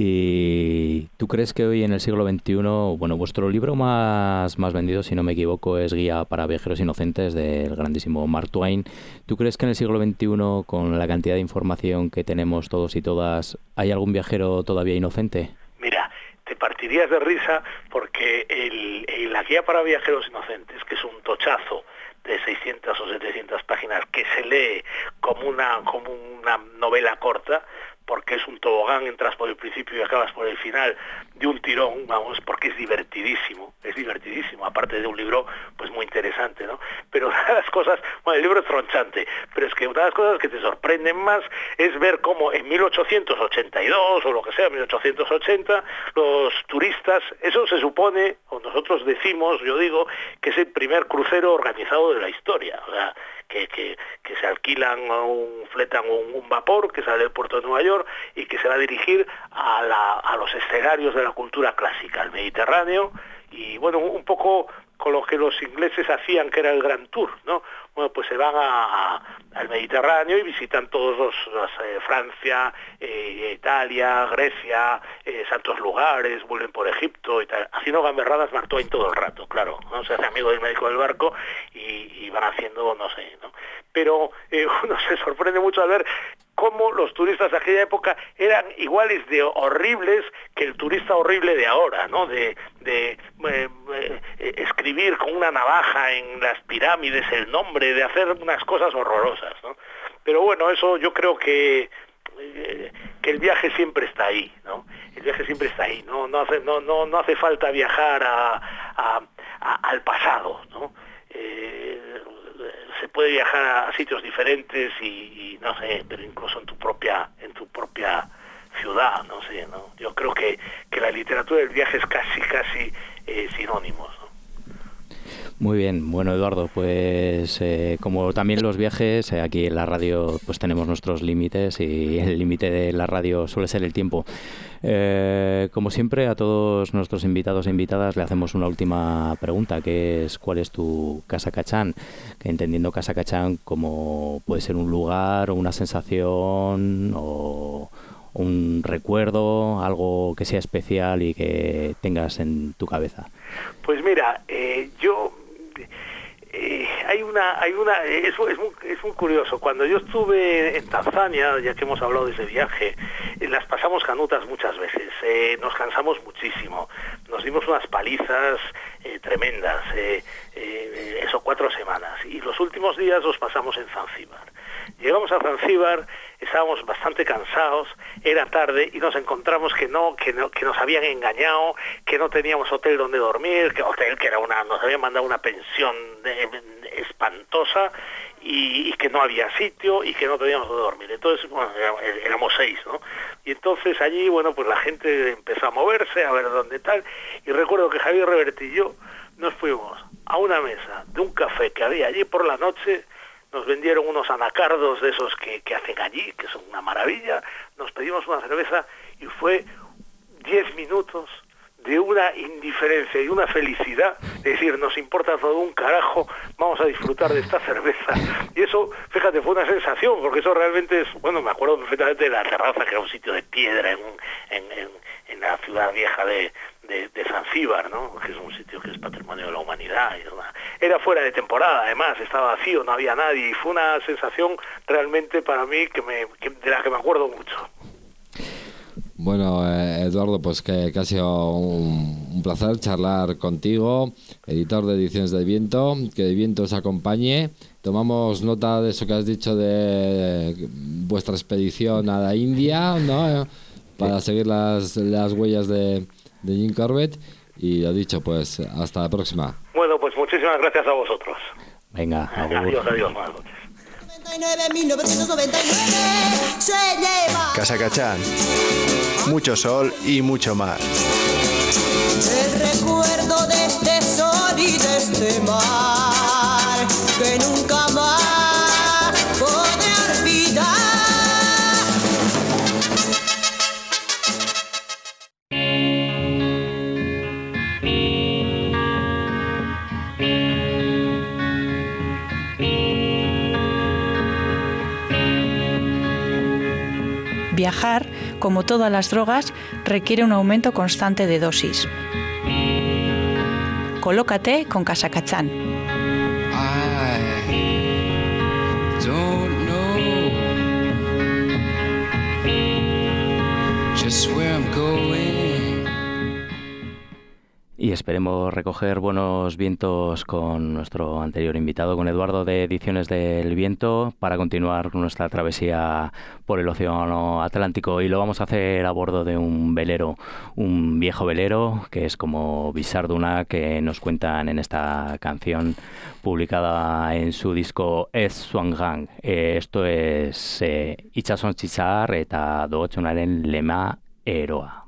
¿Y tú crees que hoy en el siglo veintiuno, bueno, vuestro libro más, más vendido, si no me equivoco, es Guía para viajeros inocentes del grandísimo Mark Twain? ¿Tú crees que en el siglo veintiuno, con la cantidad de información que tenemos todos y todas, hay algún viajero todavía inocente? Mira, te partirías de risa porque el, el, la Guía para viajeros inocentes, que es un tochazo de seiscientas o setecientas páginas que se lee como una, como una novela corta, porque es un tobogán, entras por el principio y acabas por el final de un tirón, vamos, porque es divertidísimo, es divertidísimo, aparte de un libro pues muy interesante, ¿no? Pero una de las cosas, bueno, el libro es tronchante, pero es que una de las cosas que te sorprenden más es ver cómo en mil ochocientos ochenta y dos o lo que sea, mil ochocientos ochenta, los turistas, eso se supone, o nosotros decimos, yo digo, que es el primer crucero organizado de la historia, o sea, que, que, que se alquilan, un, fletan un, un vapor que sale del puerto de Nueva York y que se va a dirigir a, la, a los escenarios de la cultura clásica, al Mediterráneo, y bueno, un poco con lo que los ingleses hacían, que era el Grand Tour, ¿no? Bueno, pues se van a, a, al Mediterráneo y visitan todos los, los eh, Francia, eh, Italia, Grecia, eh, santos lugares, vuelven por Egipto y tal, haciendo gamberradas Mark Twain todo el rato, claro, ¿no? Se hace amigo del médico del barco y, y van haciendo, no sé, ¿no? Pero eh, uno se sorprende mucho al ver cómo los turistas de aquella época eran iguales de horribles que el turista horrible de ahora, ¿no? De, de eh, eh, escribir con una navaja en las pirámides el nombre, de hacer unas cosas horrorosas, ¿no? Pero bueno, eso yo creo que eh, que el viaje siempre está ahí, ¿no? El viaje siempre está ahí, no no hace no no no hace falta viajar a, a, a al pasado, ¿no? Eh, se puede viajar a sitios diferentes y, y no sé, pero incluso en tu propia en tu propia ciudad, no sé, ¿no? Yo creo que, que la literatura del viaje es casi casi eh, sinónimos, ¿no? Muy bien, bueno, Eduardo, pues eh, como también los viajes, eh, aquí en la radio pues tenemos nuestros límites y el límite de la radio suele ser el tiempo. Eh, como siempre, a todos nuestros invitados e invitadas le hacemos una última pregunta, que es ¿cuál es tu Casa Cachán? Que entendiendo Casa Cachán como puede ser un lugar o una sensación o un recuerdo, algo que sea especial y que tengas en tu cabeza. Pues mira, eh, yo eh, hay una, hay una, es, es, muy, es muy curioso. Cuando yo estuve en Tanzania, ya que hemos hablado de ese viaje, eh, las pasamos canutas muchas veces. Eh, nos cansamos muchísimo, nos dimos unas palizas eh, tremendas. Eh, eh, eso cuatro semanas y los últimos días los pasamos en Zanzíbar. Llegamos a Zanzíbar, estábamos bastante cansados, era tarde y nos encontramos que no, que no, que nos habían engañado, que no teníamos hotel donde dormir, que hotel que era una, nos habían mandado una pensión de, de, espantosa y, y que no había sitio y que no teníamos donde dormir. Entonces, bueno, éramos seis, ¿no? Y entonces allí, bueno, pues la gente empezó a moverse, a ver dónde tal, y recuerdo que Javier Reverte y yo nos fuimos a una mesa de un café que había allí por la noche, nos vendieron unos anacardos de esos que, que hacen allí, que son una maravilla, nos pedimos una cerveza y fue diez minutos de una indiferencia y una felicidad, es decir, nos importa todo un carajo, vamos a disfrutar de esta cerveza. Y eso, fíjate, fue una sensación, porque eso realmente es, bueno, me acuerdo perfectamente de la terraza, que era un sitio de piedra en, en, en, en la ciudad vieja de, de, de Zanzíbar, ¿no? Que es un sitio que es patrimonio de la humanidad. Y una, era fuera de temporada, además, estaba vacío, no había nadie, y fue una sensación realmente para mí que me, que, de la que me acuerdo mucho. Bueno, eh, Eduardo, pues que, que ha sido un, un placer charlar contigo, editor de Ediciones del Viento, que el viento os acompañe. Tomamos nota de eso que has dicho de vuestra expedición a la India, ¿no? Para seguir las, las huellas de, de Jim Corbett. Y lo dicho, pues hasta la próxima. Bueno, pues muchísimas gracias a vosotros. Venga, adiós, adiós, buenas noches. mil novecientos noventa y nueve se lleva Casacachán, mucho sol y mucho mar. el recuerdo de este sol y de este mar que nunca más podré olvidar. Viajar, como todas las drogas, requiere un aumento constante de dosis. Colócate con Casacachán. I don't know just where I'm going. Y esperemos recoger buenos vientos con nuestro anterior invitado, con Eduardo de Ediciones del Viento, para continuar nuestra travesía por el Océano Atlántico. Y lo vamos a hacer a bordo de un velero, un viejo velero, que es como Bisarduna, que nos cuentan en esta canción publicada en su disco Ez Swangang. Eh, esto es eh, Itxason Txitsar eta Dootxunaren lema eroa.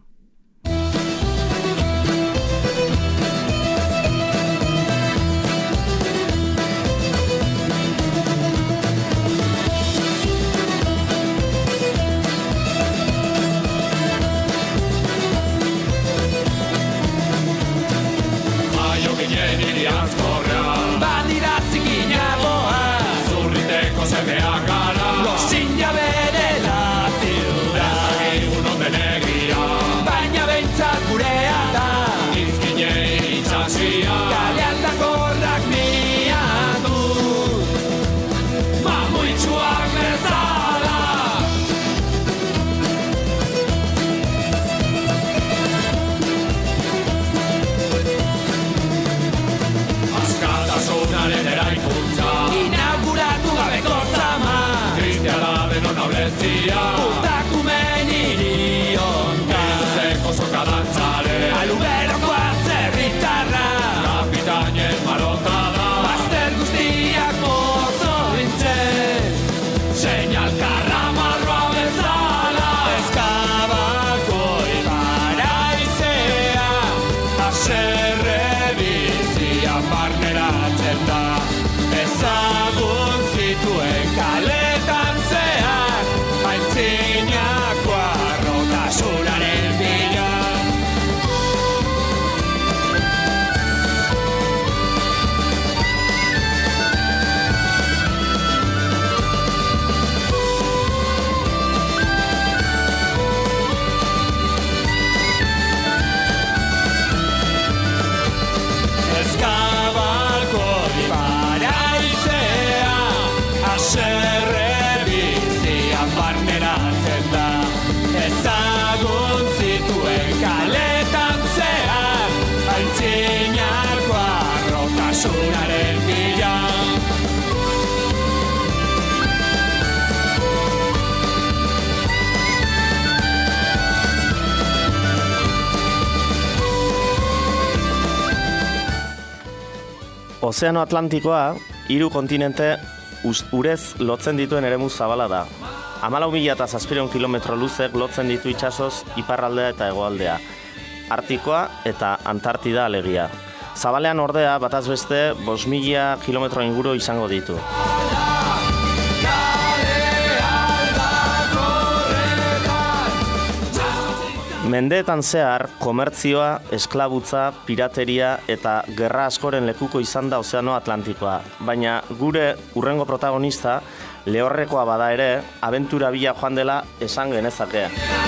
Ozeano Atlantikoa hiru kontinente uz- urez lotzen dituen eremu zabala da. Hamalau mila eta zazpiehun kilometro luzek lotzen ditu itsasoz iparraldea eta hegoaldea. Artikoa eta Antartida alegia. Zabalean ordea, bataz beste, bost mila kilometro inguru izango ditu. Mendeetan zehar, komertzioa, esklabutza, pirateria eta gerra askoren lekuko izan da Ozeano Atlantikoa. Baina gure urrengo protagonista, lehorrekoa bada ere, abentura bila joan dela esan genezake.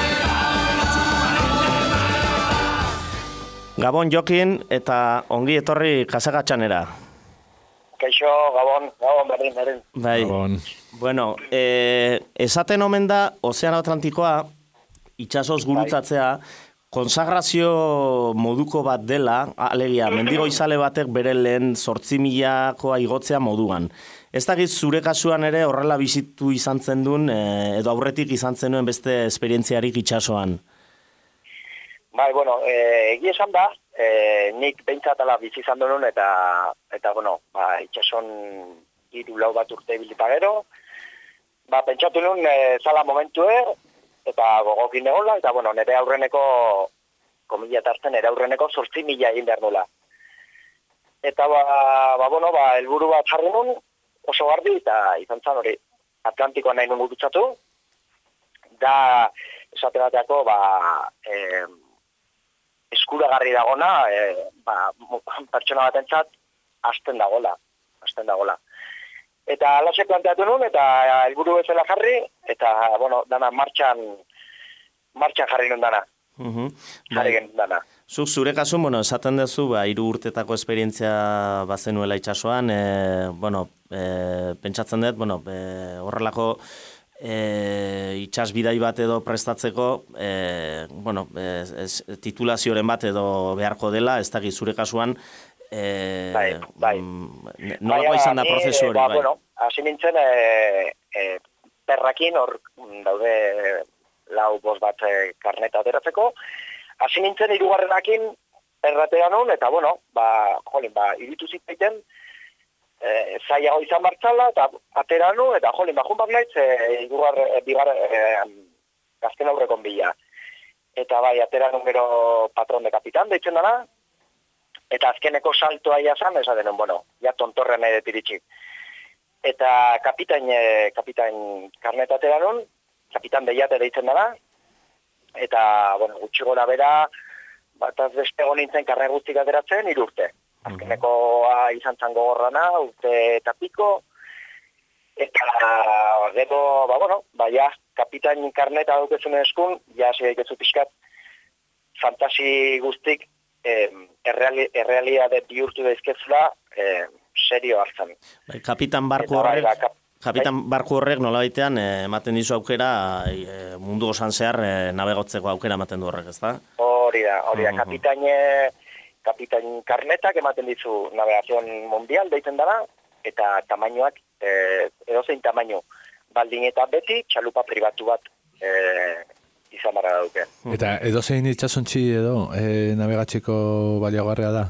Gabon Jokin eta ongi etorri Kasagatxanera. Kaixo, Gabon, Gabon, berdin, berdin. Bai. Gabon. Bueno, eh, esaten omen da Ozeano Atlantikoa, itsasoz gurutzatzea, konsagrazio moduko bat dela, alegia, mendigo izale batek bere lehen zortzi milakoa igotzea moduan. Ez dakit zure kasuan ere horrela bizitu izan zen duen, eh, edo aurretik izan zenuen beste esperientziarik itsasoan. Bai, bueno, eh, egia esan da, eh, nik behintzatala bizi izan duen eta, eta bueno, ba, itsason hiru lau bat urte bilita gero, ba, pentsatu nuen eh, zala momentue, eta gogokin egola, eta bueno, nire aurreneko, komila tartzen, nire aurreneko zortzi mila egin behar nula. Eta ba, ba, bueno, ba, helburu bat jarri nun, oso garbi, eta izan zan hori, Atlantikoa nahi nun gurutzatu, da, esate bateako, ba, eh, eskuragarri dagona, eh, ba, pertsona batentzat, hasten dagola, hasten dagola. Eta alaxe planteatu nun, eta helburu bezala jarri, eta, bueno, dana martxan, martxan jarri nun dana. Uh-huh. Jarri genuen dana. Zuk zure kasun, bueno, esaten duzu, ba, hiru urtetako esperientzia bazenuela itsasoan, e, bueno, e, pentsatzen dut, bueno, e, horrelako e, itsas bidai bat edo prestatzeko, e, bueno, e, ez, titulazioren bat edo beharko dela, ez dakit zure kasuan, E, bai, bai. Nolakoa izan da prozesu hori, ba, bai? Bueno, hasi nintzen e, e, perrakin, hor daude lau bost bat e, karneta ateratzeko, hasi nintzen hirugarrenakin perratea nun, eta bueno, ba, jolin, ba, iritu zitzaiten, e, zaiago izan martzala, eta atera nu, eta jolin, ba, junbat nahiz, e, hirugar, e, bigar, e, gazten aurrekon bila. Eta bai, atera nun gero patron de kapitan, deitzen dana, eta azkeneko saltoa iazan, esan denon, bueno, ja tontorrean nahi detiritxi. Eta kapitain, eh, kapitain karnetatera nun, kapitan deiate deitzen dara, eta, bueno, gutxi gora bera, bat azbestego nintzen karne guztik ateratzen, hiru urte. Azkenekoa izan zango gorrana, urte eta piko, eta gero, ba, bueno, ba, ja, kapitain karneta daukezun eskun, ja, hasi daikezu pixkat, fantasi guztik, Eh, erreali, errealitate bihurtu daizkezula eh, serio hartzen. Bai, kapitan barku horrek, bai, kap, kapitan bai. barku horrek nolabaitean eh, ematen dizu aukera eh, mundu osan zehar eh, nabegotzeko aukera ematen du horrek, ezta? Hori da, hori da. Uh-huh. Kapitain, kapitain karnetak ematen dizu navegazion mundial deitzen dara, eta tamainoak, eh, edozein tamaino, baldin eta beti txalupa pribatu bat eh, izan barra dauke. Eta edozein itsasontzi edo e, navegatzeko baliagarria da?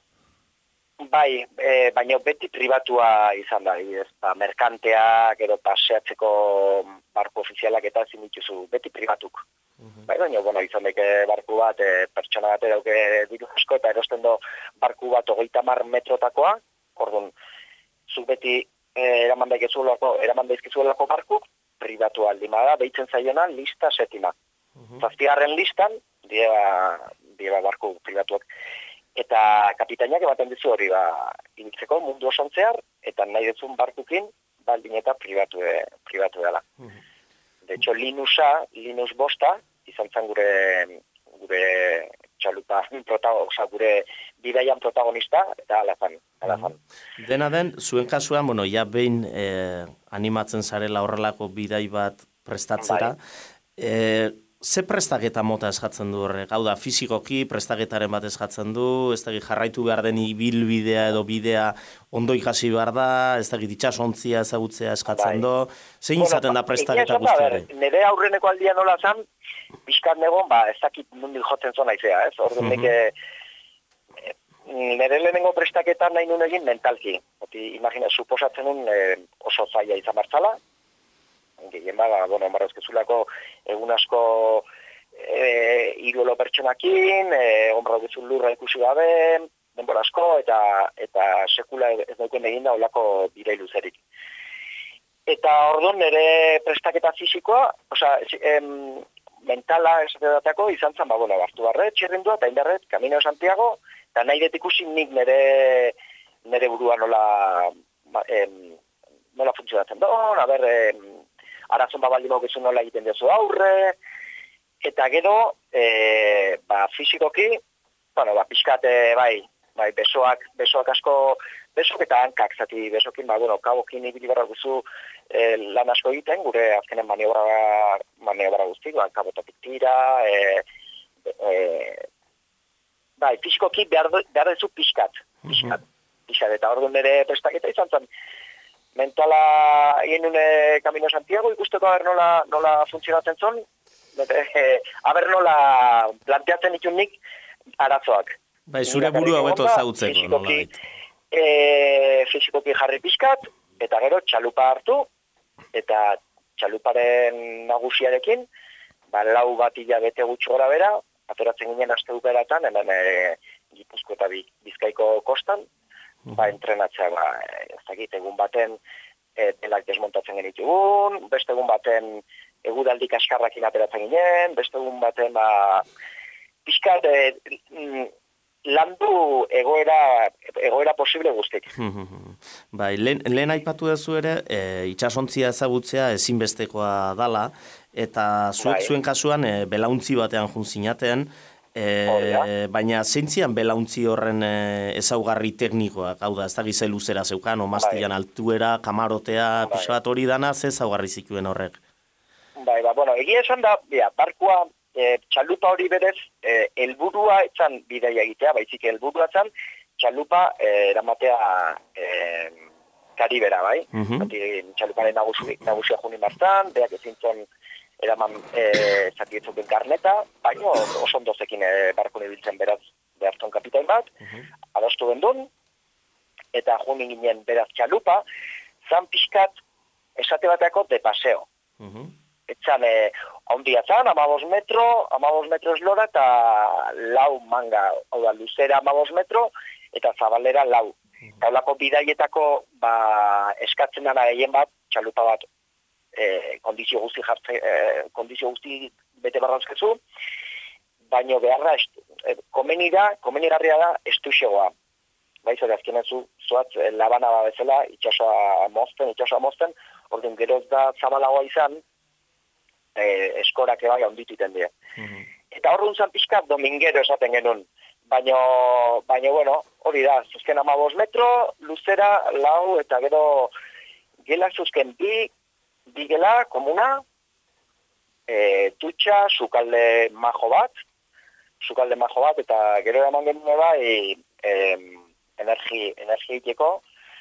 Bai, e, baina beti pribatua izan da, ez, ba, merkanteak edo paseatzeko barku ofizialak eta ezin dituzu, beti pribatuk. Uh-huh. Bai, baina, bueno, izan daike barku bat, e, pertsona bat dauke diru asko, eta erosten do barku bat hogeita hamar metrotakoa, orduan, zu beti e, eraman daizkizuelako, eraman daizkizuelako barkuk, pribatu aldima da, behitzen zaiona lista setima. Uh-huh. Zazpigarren listan, dieba, dieba barku pribatuak. Eta kapitainak ematen dizu hori, ba, ibiltzeko mundu osontzear, eta nahi duzun barkukin, baldin eta pribatu, e, pribatu dela. Uh-huh. De hecho, Linusa, Linus Bosta, izan zen gure, gure txalupa, oza, gure bidaian protagonista, eta alazan, alazan. Uh-huh. Dena den, zuen kasuan, bueno, ja behin eh, animatzen zarela horrelako bidai bat prestatzera, bai. eh, Ze prestaketa mota eskatzen du horrek? Hau da, fizikoki prestaketaren bat eskatzen du, ez dakit jarraitu behar den ibilbidea edo bidea ondo ikasi behar da, ez dakit itsasontzia ezagutzea eskatzen du, zein izaten da prestaketa guztiare? Nire aurreneko aldia nola zan, pixkat negon, ba, ez dakit nundik jotzen zona izea, ez? Orduan, uh-huh. nik, nire lehenengo prestaketan nahi nun egin mentalki. Oti, imagina, suposatzen un e, oso zaila izan martzala, gehien bada, bueno, enbarrazkezulako egun asko e, irolo pertsonakin, e, onbarrazkezun lurra ikusi gabe, denbora asko, eta eta sekula ez dauken eginda olako bidei luzerik. Eta orduan nire prestaketa fisikoa, osea, em, mentala esatedatako izan zen, ba, bueno, hartu barret, txirrindua, eta indarret, Camino de Santiago, eta nahi det ikusi nik nire, nire burua nola, em, nola funtzionatzen don, a ber, em, arazon babali maukezu nola egiten dezu aurre, eta gero, e, ba, fizikoki, bueno, ba, pixkate, bai, bai, besoak, besoak asko, besok eta hankak, zati besokin, ba, bueno, kabokin ibili barra guzu e, lan asko egiten, gure azkenen maniobra, maniobra guztik, ba, kabotatik tira, e, e, bai, fizikoki behar, behar dezu pixkat, pixkat, pixkat, eta orduan nire prestaketa izan zen, mentala egin nune Camino Santiago, ikusteko haber nola, nola funtzionatzen zon, e, haber nola planteatzen ditun nik arazoak. Bai, zure burua hobeto ezagutzeko, nolabait. E, fizikoki jarri pixkat, eta gero txalupa hartu, eta txaluparen nagusiarekin, ba, lau bat hilabete gutxi gora bera, ateratzen ginen aste bukeratan, hemen e, Gipuzko eta Bizkaiko kostan, ba, entrenatzea, ba, ez dakit, egun baten e, belak desmontatzen genitugun, beste egun baten egudaldi kaskarrakin ateratzen ginen, beste egun baten, ba, pixkat, e, landu egoera, egoera posible guztik. Bai, lehen, lehen aipatu duzu ere, e, itsasontzia ezagutzea ezinbestekoa dala, eta zuek bai. Zuen kasuan e, belauntzi batean juntzinaten, e, baina zeintzian belauntzi horren e, ezaugarri teknikoak, hau da, ez da gize luzera zeukan, omaztian bai. Altuera, kamarotea, bai. Pixa bat hori dana, ze ezaugarri zikuen horrek? Bai, ba, bueno, egia esan da, bia, barkua, E, txalupa hori berez, e, elburua etzan bidaia egitea, baizik elburua etzan, txalupa e, eramatea e, karibera, bai? Uh-huh. Txaluparen nagusi, nagusia juni martan, beak ezintzen eraman e, zakietzuten karneta, baina oso ondozekin e, barko nibiltzen beraz beharton kapitain bat, uh-huh. adostu gendun, eta juni ginen beraz txalupa, zan pixkat esate bateako de paseo. Uh-huh. Etzan, eh, ondia zan, amabos metro, amabos metro eslora, eta lau manga, hau da, luzera amabos metro, eta zabalera lau. Eta holako bidaietako, ba, eskatzen dara egin bat, txalupa bat, eh, kondizio guzti jartze, eh, kondizio guzti bete barrazkezu, baino beharra, eh, komeni da, komeni garria da, estuxegoa. Baiz, hori azkenean zu, zuat, eh, labana ba bezala, itxasoa mozten, itxasoa mozten, orduan geroz da zabalagoa izan, Eh, eskorak ebai onditu iten die. Mm-hmm. Eta horrun zan pixka domingero esaten genuen. Baina, baina, bueno, hori da, zuzken amabos metro, luzera, lau, eta gero gelak zuzken bi, bi gela, komuna, e, dutxa, sukalde majo bat, sukalde majo bat, eta gero eman genuen bai, e, energi, energi iteko,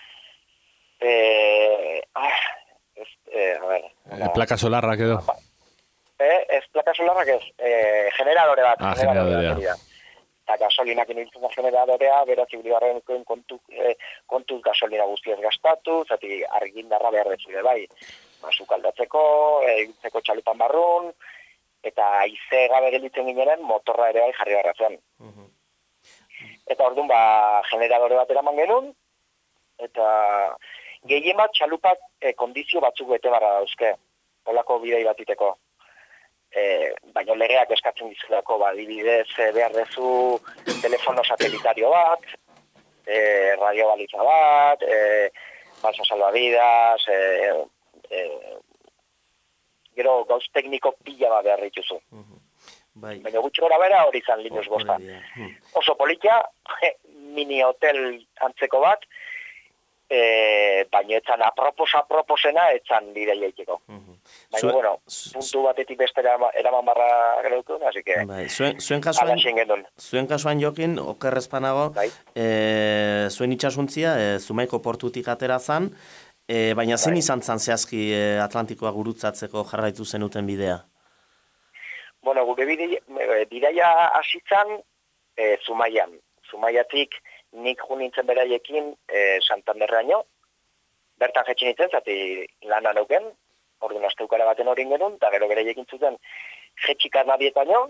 e, ah, ez, e, a ver, e, plaka solarrak edo. Eh, ez plaka solarrak ez, eh, generadore bat. Ah, generadorea. Eta gasolinak inibiltzen da generadorea, beraz ibiligarren kontu, eh, kontuz gasolina guztiaz gastatu, zati argindarra behar dezude bai. Basuk aldatzeko, egitzeko txalupan barrun, eta aize gabe gelditzen ginenen motorra ere bai jarri barra zen. Uh-huh. Eta orduan ba, generadore bat eraman genuen, eta gehien bat txalupak eh, kondizio batzuk bete barra dauzke, holako bidei batiteko. E, baina legeak eskatzen dizulako, ba, dibidez e, behar dezu telefono satelitario bat, e, radio baliza bat, e, balsa salvavidas, e, e, gero gauz tekniko pila bat behar dituzu. Uh-huh. Bai. Baina gutxi gora bera hori izan Linux oh, bosta. Hmm. Oso politia, mini hotel antzeko bat, e, baina etzan aproposa aproposena etzan bideia iteko. Uh-huh. Baina, Zue, bueno, puntu batetik bestera eraman barra gereukun, así que bai, zuen, zuen kasuan, zuen kasuan jokin, okerrezpanago, bai. e, zuen itxasuntzia, e, Zumaiko portutik atera zan, e, baina zen bai. Izan zan zehazki e, Atlantikoa gurutzatzeko jarraitu zenuten bidea? Bueno, gure bidaia, bidaia hasitzan e, Zumaian. Zumaiatik nik jo nintzen beraiekin e, Santanderraino, bertan jetxe nintzen, zati lana neuken, orduan asteukara baten horin genuen, eta gero beraiekin zuten jetxik arnabietaino,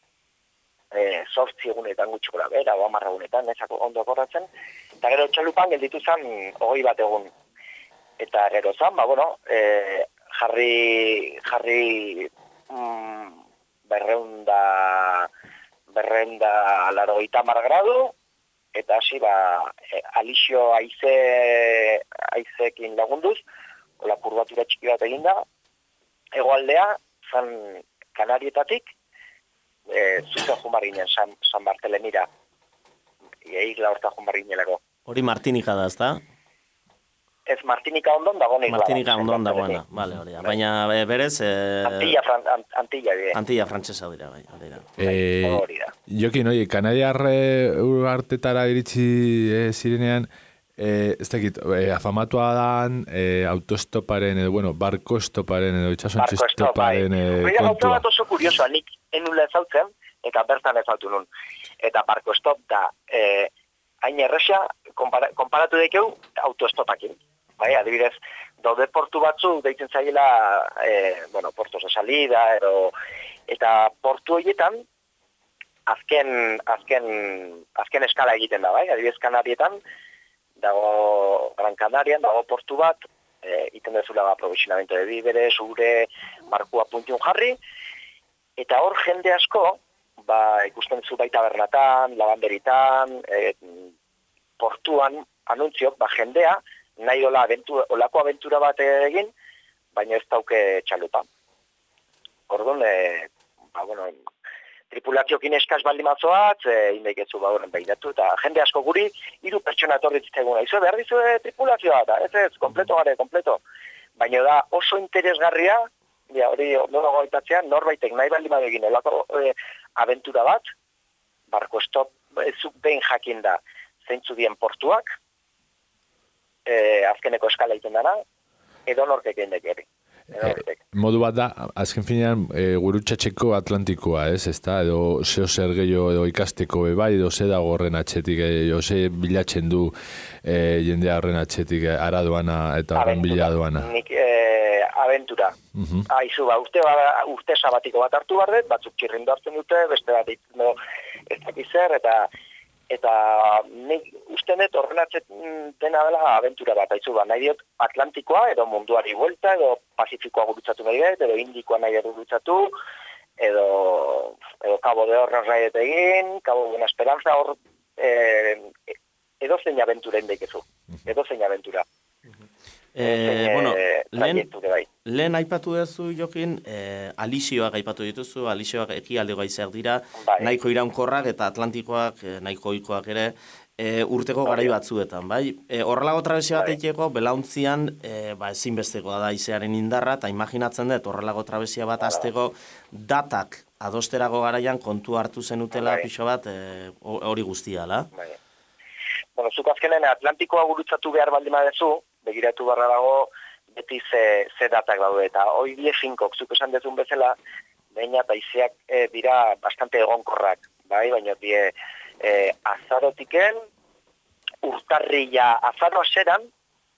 e, zortzi egunetan gutxi gora bera, o amarra egunetan, ezako ondo akordatzen, eta gero txalupan gelditu zen hogei bat egun. Eta gero zan, ba, bueno, e, jarri, jarri mm, berreunda, berreunda larogeita hamar gradu, eta hasi, ba, e, Alixio aize, aizekin lagunduz, hola kurbatura txiki bat eginda, hegoaldea, zan Kanarietatik, e, zuzen jumarginen, San, San Bartelemira, egila horta jumarginelako. Hori Martinika da, ezta? Ez, Martinika ondon dago nik. Martinika ondon dagoena, bale, hori da. Baina e, berez... E, Antilla, fran, ant, Antilla, bide. Antilla frantzesa dira, bai, hori da. Eh, Jokin, oi, Kanariar hartetara iritsi e, zirenean, e, ez dakit, e, afamatua dan e, autostoparen, edo, bueno, barko estoparen, edo itxasontzi estoparen e, kontua. Hori da, oso kuriosoa, nik enula ezautzen, eta bertan ezautu nun. Eta barko estop da, e, hain erresa, konpara, konparatu daikeu autoestopakin. Bai, adibidez, daude portu batzu deitzen zaiela, e, bueno, portos de salida, ero, eta portu horietan, azken, azken, azken eskala egiten da, bai, adibidez Kanarietan, dago Gran Canarian, dago portu bat, e, iten dezula aprovisionamento de víveres, ure, markua puntiun jarri, eta hor jende asko, ba, ikusten zu baita bernatan, lavanderitan, e, portuan, anuntziok, ba, jendea, nahi dola aventura, olako aventura bat egin, baina ez dauke txalupa. Orduan, e, ba, bueno, tripulaziokin eskaz baldin matzoat, e, indeiketzu ba horren behiratu, eta jende asko guri, hiru pertsona etorritziteguna. Izo, behar dizu e, tripulazioa, eta ez ez, kompleto gare, kompleto. Baina da oso interesgarria, ja, hori ondo goitatzean, norbaitek nahi baldin egin olako e, aventura bat, barko stop, ezuk behin jakin da, zeintzu dien portuak, e, azkeneko eskala iten dana, edo norkek egin dekeri. E, modu bat da, azken finean, e, gurutxatxeko Atlantikoa, ez, ezta? Edo zeo zer gehiago edo ikasteko bebai, edo ze dago horren atxetik, edo ze bilatzen du e, jendea horren atxetik, e, aradoana eta horren biladoana. Nik, e, aventura. Uh-huh. Aizu, ba, urte, ba, urte sabatiko bat hartu bardet, batzuk txirrindu hartzen dute, beste bat no, ez dakizer, eta eta nik uste dut horren atzet dena dela aventura bat, aizu, ba, nahi diot Atlantikoa, edo munduari buelta, edo Pazifikoa gurutzatu nahi dut, edo Indikoa nahi dut gurutzatu, edo, edo Cabo de Hornos nahi dut egin, Cabo de Buena Esperanza, hor, eh, edo zein aventura indeikezu, edo zein aventura. Eh, bueno, lehen, lehen aipatu duzu, Jokin, eh, Alixioak aipatu dituzu, Alixioak ekialdeko haizeak dira, bai. Nahiko iraunkorrak eta Atlantikoak, eh, nahiko ohikoak ere, eh, urteko garai batzuetan, bai? Eh, horrelago trabesia bat egiteko, belauntzian, eh, ba, ezinbestekoa da haizearen indarra, eta imaginatzen dut, horrelago trabesia bat hasteko datak adosterako garaian kontu hartu zenutela bai. Pixo bat hori eh, guztia, la? Bai. Bueno, zuk azkenen Atlantikoa gurutzatu behar baldin badezu, begiratu barra dago, beti ze, ze datak daude, eta hoi die finkok, zuk esan dezun bezala, baina taizeak e, dira bastante egonkorrak, bai, baina die e, azarotiken, urtarrila, azaro aseran,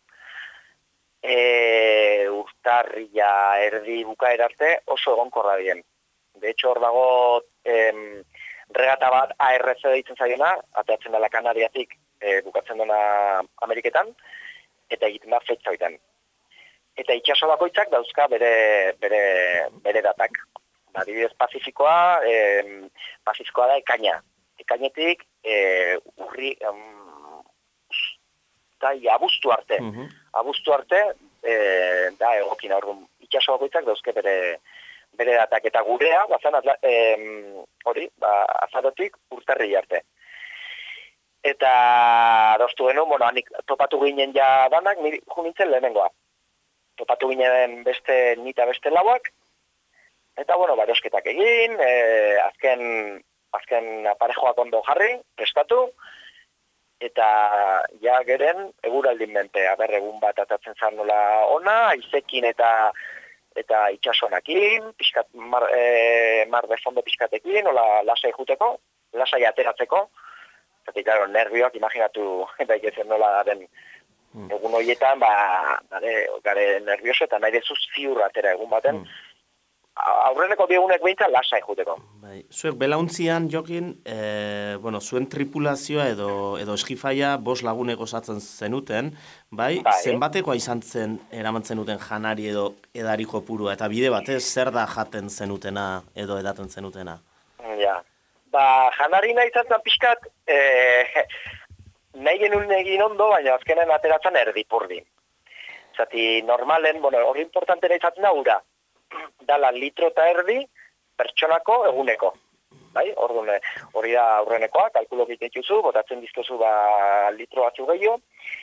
e, urtarrila erdi bukaera arte oso egonkorra dien. De hecho, hor dago em, regata bat A R C deitzen zaiona, ateatzen dela Kanariatik, e, bukatzen dena Ameriketan, eta egiten da fetxa oitan. Eta itxaso bakoitzak dauzka bere, bere, bere datak. Adibidez Pazifikoa, e, Pazifikoa da ekaina. Ekainetik e, urri, um, da, abuztu arte. Uh-huh. Abuztu arte, e, da egokina orduan. Itxaso bakoitzak dauzke bere, bere datak. Eta gurea, bazan, e, hori, ba, azarotik urtarri arte. Eta doztu genuen, bueno, hanik topatu ginen ja danak, niri junintzen lehenengoa. Topatu ginen beste nita beste lauak, eta, bueno, barosketak egin, e, azken, azken aparejoak ondo jarri, prestatu, eta ja geren eguraldin mente, aber egun bat atatzen zan nola ona, aizekin eta eta itxasonakin, pixkat, mar, e, mar de fondo pixkatekin, nola lasai juteko, lasai ateratzeko, Zati, claro, nervioak imaginatu daitezen nola den egun horietan, ba, gare, gare nervioso eta nahi dezu ziur atera egun baten, aurreneko biegunek behintzen lasai juteko. Bai, zuek belauntzian jokin, e, bueno, zuen tripulazioa edo edo eskifaia bost lagunek osatzen zenuten, bai? Bai. Zenbatekoa izan zen eraman zenuten janari edo edari kopurua, eta bide batez zer da jaten zenutena edo edaten zenutena? Ja, ba, janari nahi zatzen pixkat, e, nahi genuen egin ondo, baina azkenen ateratzen erdipurdi. Zati, normalen, bueno, hori importantena izatzen da ura. Dala litro eta erdi pertsonako eguneko. Bai? Orduan, hori da aurrenekoa, kalkulo egiteituzu, botatzen dizkozu ba litro batzu gehiago.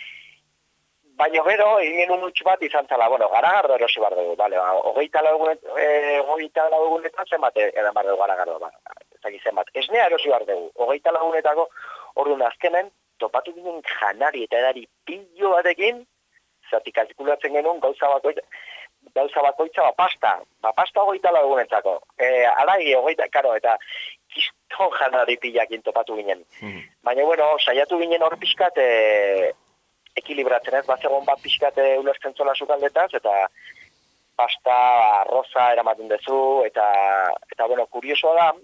Baina gero, egin genuen utx bat izan zala, bueno, garagardo erosi bar dugu, bale, ba, hogeita lau egunetan, e, hogeita lau egunetan zenbat edan bar dugu garagardo, ba, ezagik zenbat. Esnea erosi bar dugu, hogeita lau egunetako, orduan azkenen, topatu ginen janari eta edari pillo batekin, zati kalkulatzen genuen gauza bakoitza, gauza bakoitza, ba, pasta, ba, pasta hogeita lau egunetzako. E, alai, hogeita, karo, eta kiston janari pillakin topatu ginen. Mm. Baina, bueno, saiatu ginen hor pixkat, e, ekilibratzen ez, bazegon bat pixkat ulertzen zola sukaldetaz, eta pasta, arroza eramaten dezu, eta, eta bueno, kuriosoa da,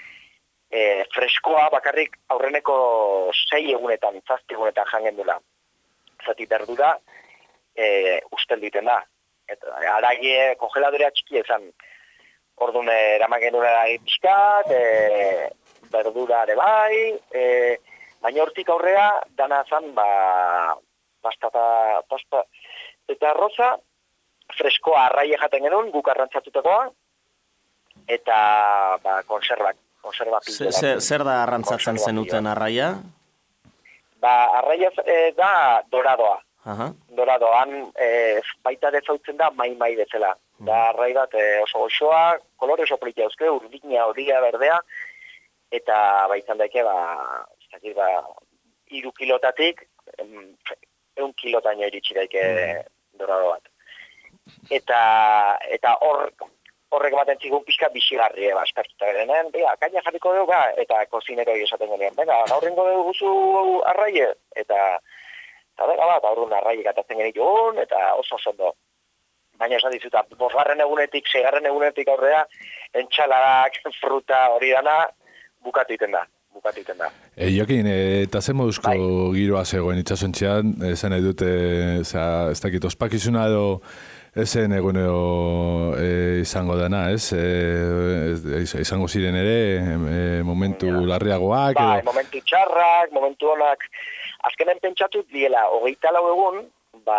e, freskoa bakarrik aurreneko sei egunetan, zazpi egunetan jangen dula. Zati berdura, e, ustel diten da. Eta aragie kongeladorea txiki ezan. Orduan eraman genuen aragi pixkat, e, berdura ere bai, e, baina hortik aurrea dana zan, ba, pasta, pasta eta arroza, freskoa arraie jaten genuen, guk arrantzatutakoa, eta ba, konservak, konserva Zer, zer, zer da arrantzatzen zenuten arraia? Ba, arraia e, da doradoa. Aha. Doradoan e, baita dezautzen da mai-mai bezala. Mm. Da arrai bat e, oso goxoa, kolore oso politia euske, urdina, horia, berdea, eta baitan daike, ba, ez dakit, ba, iru kilotatik, eun kilotaino iritsi daike mm. dorado bat. Eta, eta hor, horrek baten zigun pixka bixigarri, eba, espertuta gerenen, bega, kaina jarriko dugu, ba, eta kozinero esaten genuen, bega, gaurrengo dugu guzu arraie, eta, eta bega bat, aurrun arraie gatatzen genituen, eta oso zondo. Baina esan dizuta, bosgarren egunetik, seigarren egunetik aurrea, entxaladak, fruta hori dana, bukatu iten da. Bukatu iten da. E, Jokin, eta zen moduzko bai. Giroa zegoen itxasontxean, esan nahi dute, ez dakit, ospakizuna edo, ezen eguneo e, izango dena, ez? E, izango ziren ere, e, momentu ja. larriagoak. Ba, edo... momentu txarrak, momentu honak. Azkenen pentsatut diela, hogeita lau egun, ba,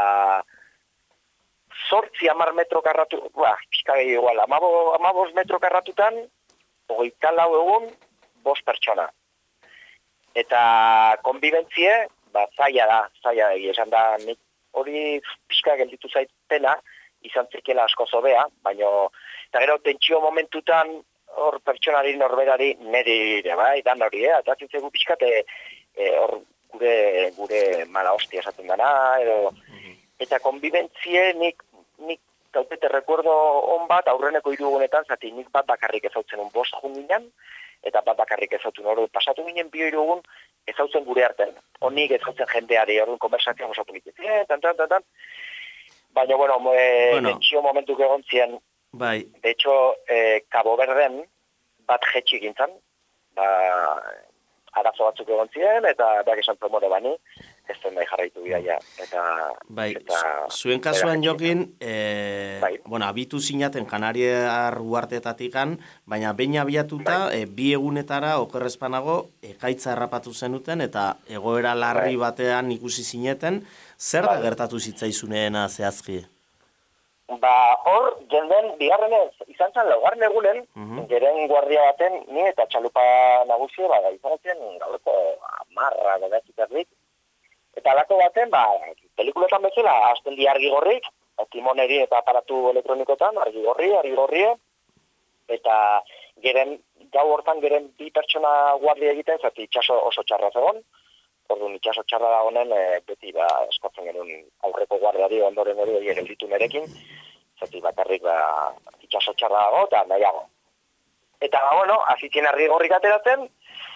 sortzi amar metro karratu, ba, pizka gehi igual, amabo, amabos metro karratutan, hogeita lau egun, bost pertsona. Eta konbibentzie, ba, zaila da, zaila da, esan da, nik hori pizka gelditu zaitena, izan zikela asko zobea, baina, eta gero, tentsio momentutan, hor pertsonari norberari niri ere, bai, dan hori, eh? Eta zintzegu pixkat, hor gure, gure mala hostia esaten dana, edo, eta konbibentzie nik, nik gautete recuerdo on bat, aurreneko irugunetan, zati nik bat bakarrik ezautzen un bost junginan, eta bat bakarrik ezautzen hori, pasatu ginen bio irugun, ezautzen gure arten, honik ezautzen jendeari, hori konversazioan oso polititzen, eh, tan, tan, tan, tan. Baina, bueno, e, bueno. Txio momentuk egon ziren, bai. De hecho, e, Cabo Verden bat jetxik gintzen, ba, arazo batzuk egon ziren, eta beak esan promore bani, ez den nahi jarraitu bidaia. Eta, bai, eta, zuen kasuan Jokin, e, bai. bueno, abitu zinaten Kanariar uarteetatikan, baina behin abiatuta, bai. e, bi egunetara, okerrezpanago, ekaitza errapatu zenuten, eta egoera larri bai. batean ikusi zineten, zer da gertatu zitzaizuneena zehazki? Ba, hor, jenden, bigarrenez, izan zen laugarren egunen, uh-huh. geren guardia baten, ni eta txalupa nagusia, ba, izan zen, gaurko amarra, bedatzikarrik, eta alako baten, ba, pelikuletan bezala, azten di argi gorrik, timoneri eta aparatu elektronikotan, argi gorri, argi gorri, eta geren, gau hortan geren bi pertsona guardia egiten, zati itxaso oso txarra zegoen, orduan itxaso txarra da honen, e, beti ba, eskatzen genuen aurreko guardiari ondoren hori hori gelditu nerekin, zati bakarrik ba, itxaso txarra dago eta nahiago. Eta, ba, bueno, azitzen argi gorrik ateratzen,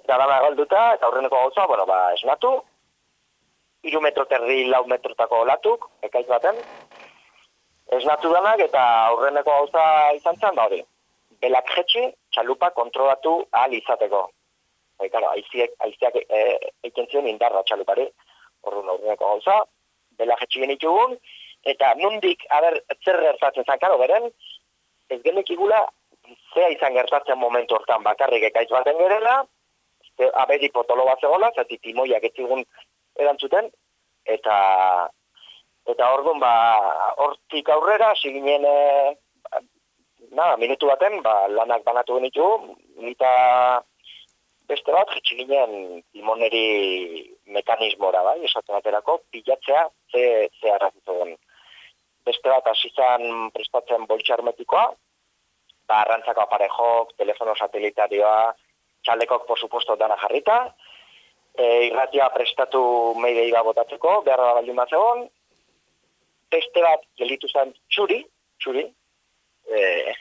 Garama galduta, eta aurreneko gauza, bueno, ba, esnatu, iru metro terdi, lau metrotako olatuk, ekaitz baten, esnatu danak, eta aurreneko gauza izan zen, ba hori, belak jetxi, txalupa kontrolatu ahal izateko. Bai, claro, aiziek, aiziak e, eiken zion indarra txalupari, orduan aurreneko gauza, belak jetxi genitugun, eta nundik, aber, zer gertatzen zen, karo, beren, ez genekigula, zea izan gertatzen momentu hortan bakarrik ekaitz baten gerela, abedi potolo bat zegoela, zati timoiak etzigun erantzuten, eta eta orduan, ba, hortik aurrera, siginen, e, nada, minutu baten, ba, lanak banatu genitu, nita beste bat, jetxi ginen timoneri mekanismora, bai, esaten baterako, pilatzea, ze, ze arrazitzen. Beste bat, asizan prestatzen boltsa hermetikoa, ba, arrantzako aparejok, telefono satelitarioa, txalekok, por supuesto, dana jarrita, e, irratia prestatu meidei botatzeko, beharra da baldin bat zegoen, beste bat gelitu zen txuri, txuri, e,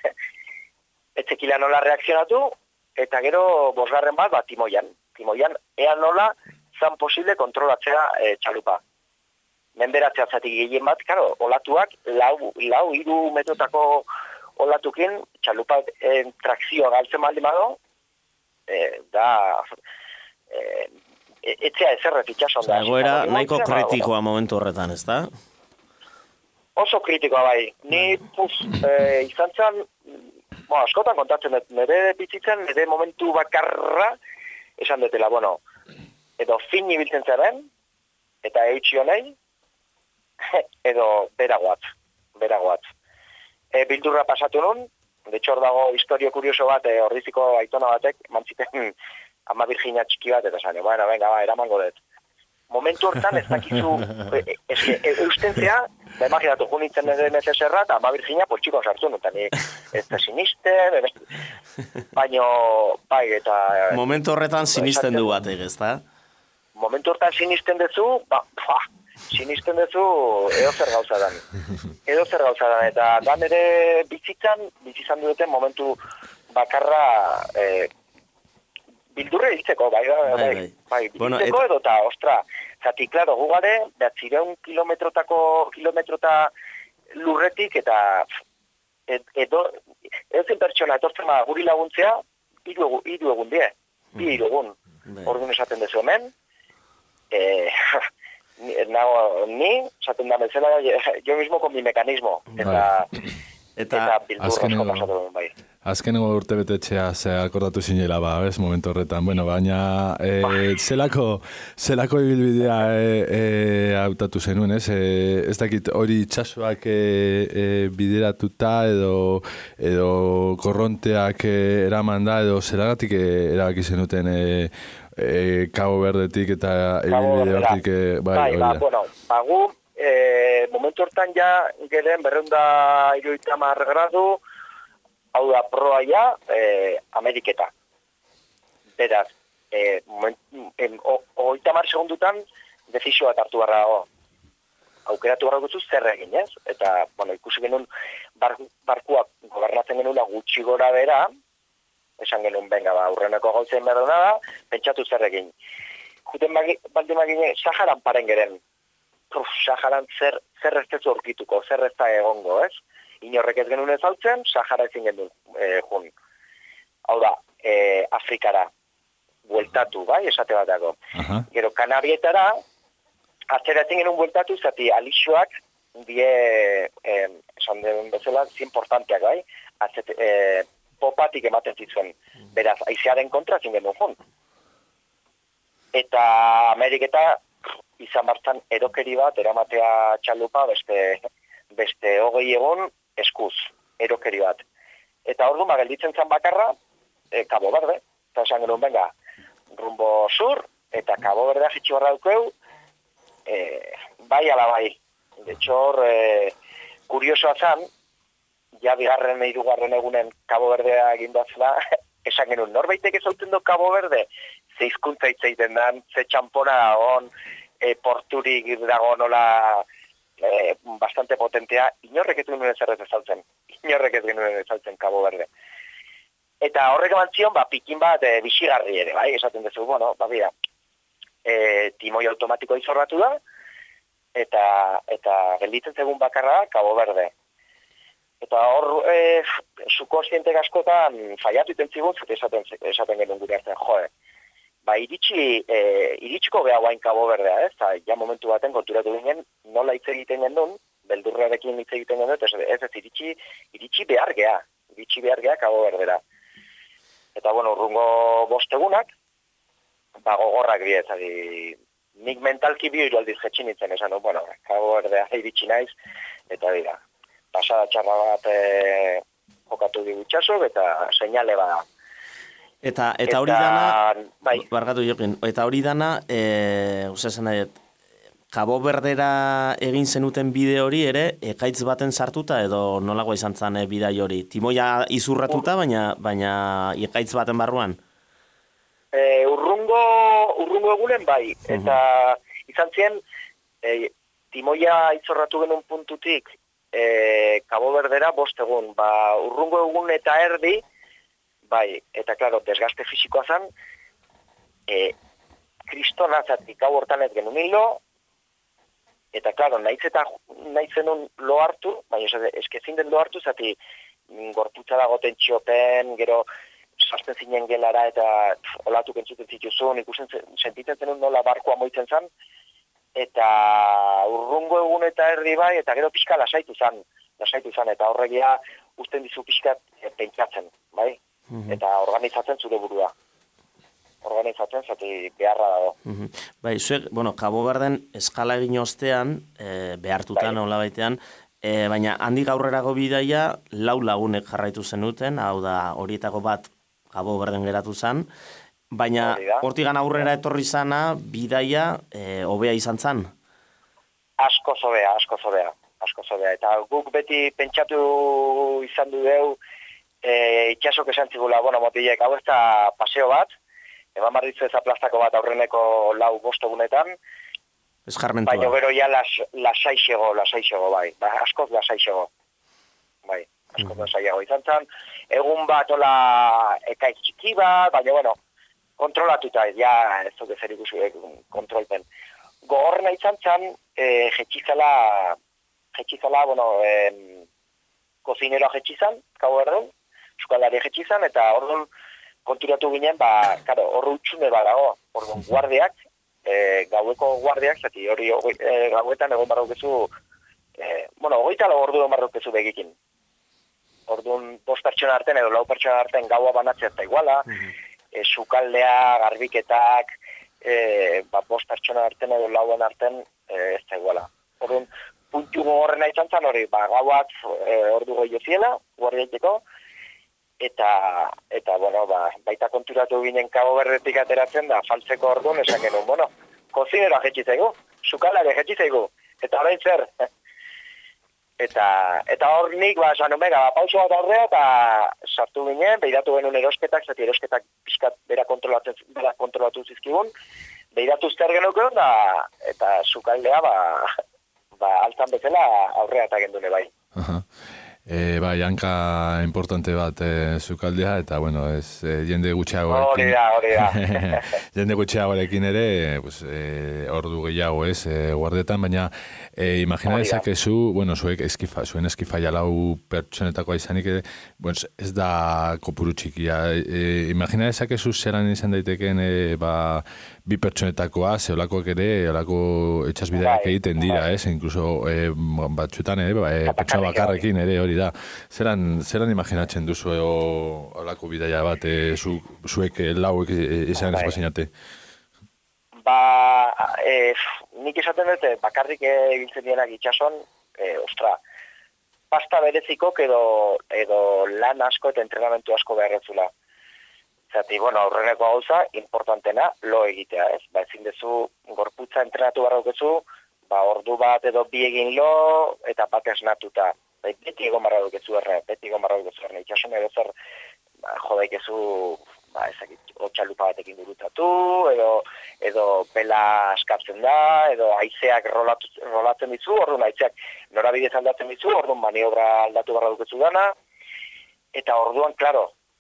etzekila nola reakzionatu, eta gero bosgarren bat, ba, timoian, timoian, ea nola zan posible kontrolatzea e, txalupa. Menberatzea zatik gehien bat, karo, olatuak, lau, lau, iru metrotako olatukin, txalupa e, trakzioa galtzen baldin bado, E, da e, etzea ezerret itxason da. Egoera nahiko kritikoa momentu horretan, ez da? Oso kritikoa bai. Ni puf, e, izan zen, bo, askotan kontatzen dut, nire bizitzen, nire momentu bakarra, esan dutela, bueno, edo fin ibiltzen zaren, eta eutxi honei, edo beragoat, beragoat. E, bildurra pasatu nun, de hecho, hor dago historio kurioso bat, eh, horriziko aitona batek, mantziten ama Virginia txiki bat, eta zane, bueno, venga, ba, eramango dut. Momentu hortan ez dakizu, e, ez que, e, eustentzea, da imaginatu, junitzen edo M C S erra, eta ama Virginia poltsiko sartu, eta ni ez da sinisten, baino, bai, eta... Momentu horretan sinisten du batek, ez da? Momentu hortan sinisten dezu, ba, ba, sinisten dezu edo zer gauza dan. Edo zer gauza dan, eta dan ere bizitzan, bizitzan duten momentu bakarra e, bildurre hiltzeko, bai, bai, bai, bai, bai bueno, hiltzeko et... edo eta, ostra, zati, klaro, gugare, behatzireun kilometrotako, kilometrota lurretik, eta et, edo, edo zen pertsona, etortzen ma guri laguntzea, hiru egun die, bi hiru egun, orduan esaten dezu hemen, eh, nago, ni, esaten da bezala, jo mismo con mi mecanismo, eta, eta, eta bildurrozko pasatu bai. Azkenengo urte betetxea ze akordatu zinela, ba, ez, momentu horretan. Bueno, baina, e, zelako, zelako ibilbidea e, e, hautatu zenuen, ez? E, ez dakit hori itxasuak e, e, bideratuta edo, edo korronteak e, eraman da, edo zeragatik e, erabaki zenuten e, E, Cabo Verdetik eta ibilbide hortik e, bai, bai, ba, bueno, ba, gu, e, momentu hortan ja geren berreunda iruita mar gradu, hau da proa ja, e, Ameriketa. Beraz, e, oita mar segundutan defizio bat hartu barra dago. Aukeratu barra gutzu zer egin, ez? Eta, bueno, ikusi genuen bar, barkuak gobernatzen genuela gutxi gora bera, esan genuen, benga, ba, urreneko gautzen behar da, pentsatu zer egin. Juten baldin bagine, Saharan paren geren. Uf, Saharan zer, zer ez tezu orkituko, zer ez da egongo, ez? Inorrek ez genuen ezautzen, Sahara ezin genuen e, jun. Hau da, e, Afrikara, bueltatu, bai, esate batako. Uh-huh. Gero, Kanarietara, atzera ezin genuen bueltatu, zati alixoak, die, eh, esan den bezala, zi importanteak, bai? Atzete, eh, popatik ematen zitzuen, beraz, aizearen kontra zingen duen. Eta Ameriketa izan bartzan erokeri bat, eramatea txalupa, beste, beste hogei egon eskuz, erokeri bat. Eta orduan, ba, gelditzen zen bakarra, e, Cabo Verde, eta esan genuen, venga, rumbo sur, eta Cabo Verde jitsi barra dukeu, e, bai ala bai. De hecho, e, kuriosoa zan, ja bigarren hirugarren egunen Cabo Verdea egin duazela, esan genuen, norbaitek ezauten du Cabo Verde, ze hizkuntza hitz egiten dan, ze txampona dagoen, e, porturik dago nola e, bastante potentea, inorrek ez genuen zerrez ezautzen, inorrek ez genuen ezautzen Cabo Verde. Eta horrek eman zion, ba, pikin bat e, bixigarri ere, bai, esaten duzu, bueno, ba, bera, e, timoi automatikoa izorratu da, eta eta gelditzen zegun bakarra da, Cabo Verde. Eta hor, e, subkonstientek askotan faiatu iten zigun, zut esaten, esaten genuen gure hartzen, joe, ba, iritsi, e, iritsiko geha guain Cabo Verdea, ez, eta ja momentu baten konturatu ginen, nola hitz egiten genuen, beldurrarekin hitz egiten genuen, ez ez, ez iritsi, iritsi behar geha, iritsi behar geha Cabo Verdera. Eta, bueno, urrungo bostegunak, ba, gogorrak bi, ez, adi, nik mentalki bi hiru aldiz jetxin nintzen, esan, no? Bueno, Cabo Verdea iritsi naiz, eta dira, pasada txarra bat e, jokatu digu itxasok, eta seinale bada. Eta, eta hori dana, bai. barkatu jokin, eta hori dana, e, usasen nahi, Cabo Verdera egin zenuten bide hori ere, ekaitz baten sartuta edo nolagoa izan zen e, bidai hori? Timoia izurratuta, baina, baina ekaitz baten barruan? E, urrungo, urrungo egunen bai, eta izan zien, e, timoia izorratu genuen puntutik, e, Cabo Verdera bost egun, ba, urrungo egun eta erdi, bai, eta klaro, desgaste fisikoa zen, e, kristona zatik hau hortan ez genuen hilo, eta klaro, nahiz eta nahiz zenun lo hartu, baina eskezin den lo hartu, zati gorputza dago tentsiopen, gero sartzen zinen gelara eta olatu kentzuten zituzun, ikusten sentitzen zenun nola barkoa moitzen zen, eta urrungo egun eta erdi bai, eta gero pixka lasaitu zen, lasaitu zen, eta horregia usten dizu pixka pentsatzen, bai? Mm-hmm. Eta organizatzen zure burua. Organizatzen zati beharra dago. Mm-hmm. Bai, zuek, bueno, Cabo Verden eskala egin ostean, e, behartutan, hola bai. baitean, e, baina handik aurrerago bidaia lau lagunek jarraitu zenuten, hau da horietako bat Cabo Verden geratu zen, baina hortigan aurrera etorri zana bidaia e, hobea izan zen? Asko zobea, asko zobea, asko zobea. Eta guk beti pentsatu izan du deu, e, itxasok esan zigula, bueno, motilek, hau ez da paseo bat, eban marritzu eza plastako bat aurreneko lau bostogunetan, eskarmentua. Baina gero ja las, lasaixego, lasaixego, bai, ba, askoz lasaixego, bai, askoz mm. lasaixego izan zen, egun bat ola ekaitz txiki bat, baina, bueno, kontrolatuta, ja, ez dut ezer ikusi kontrolpen. Gogorrena izan zen, e, jetxizala, jetxizala, bueno, e, kozineroa jetxizan, Cabo Verden, sukaldari jetxizan, eta orduan, konturatu ginen, ba, karo, horro utxune badago, orduan guardiak, e, gaueko guardiak, zati hori e, gauetan egon barrokezu, e, bueno, hogeita lau ordu egon barrokezu begikin. Orduan, bost pertsona arten edo lau pertsona arten gaua banatzea eta iguala, e, sukaldea, garbiketak, e, ba, bost pertsona arten edo lauen arten e, ez da iguala. Orduan, puntu gogorrena izan zen hori, ba, gauak e, ordu goio ziela, guardiaiteko, Eta, eta, bueno, ba, baita konturatu ginen Cabo Verdetik ateratzen da, faltzeko orduan, esan genuen, bueno, kozinera jetxizaigu, sukalare jetxizaigu, eta orain zer. eta, eta hor nik, ba, esan omega, ba, pauso bat aurrea, eta sartu ginen, behiratu genuen erosketak, zati erosketak pixkat bera kontrolatu, bera kontrolatu zizkigun, behiratu zer genuken, da, eta sukaldea, ba, ba, altzan bezala aurrea eta gendune bai. Aha. E, bai, hanka importante bat e, zukaldea, eta, bueno, ez, e, jende gutxiagoekin... Hori da, hori da. jende gutxiagoekin ere, pues, e, ordu gehiago, ez, e, guardetan, baina, e, imagina dezakezu, bueno, zuek eskifa, zuen eskifaia lau pertsonetakoa izanik, e, bueno, ez da kopuru txikia. E, imagina dezakezu zeran izan daiteken, e, ba, bi pertsonetakoa, zeolakoak ere, olako etxasbideak egiten dira, ez, incluso e, batxutan, e, ba, e, pertsona bakarrekin ere, hori da. Zeran, zeran imaginatzen duzu olako bidaia bat, e, zu, zuek e, lauek izan ez bazinate? Ba, e, nik esaten dut, bakarrik egiltzen dienak itxason, e, ostra, pasta berezikok edo, edo lan asko eta entrenamentu asko beharretzula. Zati, bueno, aurreneko gauza, importantena, lo egitea, ez? Ba, ezin dezu, gorputza entrenatu barraukezu, ba, ordu bat edo bi egin lo, eta bat esnatuta. Ba, beti egon barraukezu erre, beti egon barraukezu erre. Itxasun edo zer, ba, jodaikezu, ba, ezakit, otxalupa batekin durutatu, edo, edo pela askatzen da, edo haizeak rolatu, rolatzen dizu, orduan haizeak norabidez aldatzen dizu, orduan maniobra aldatu barraukezu dana, eta orduan, klaro,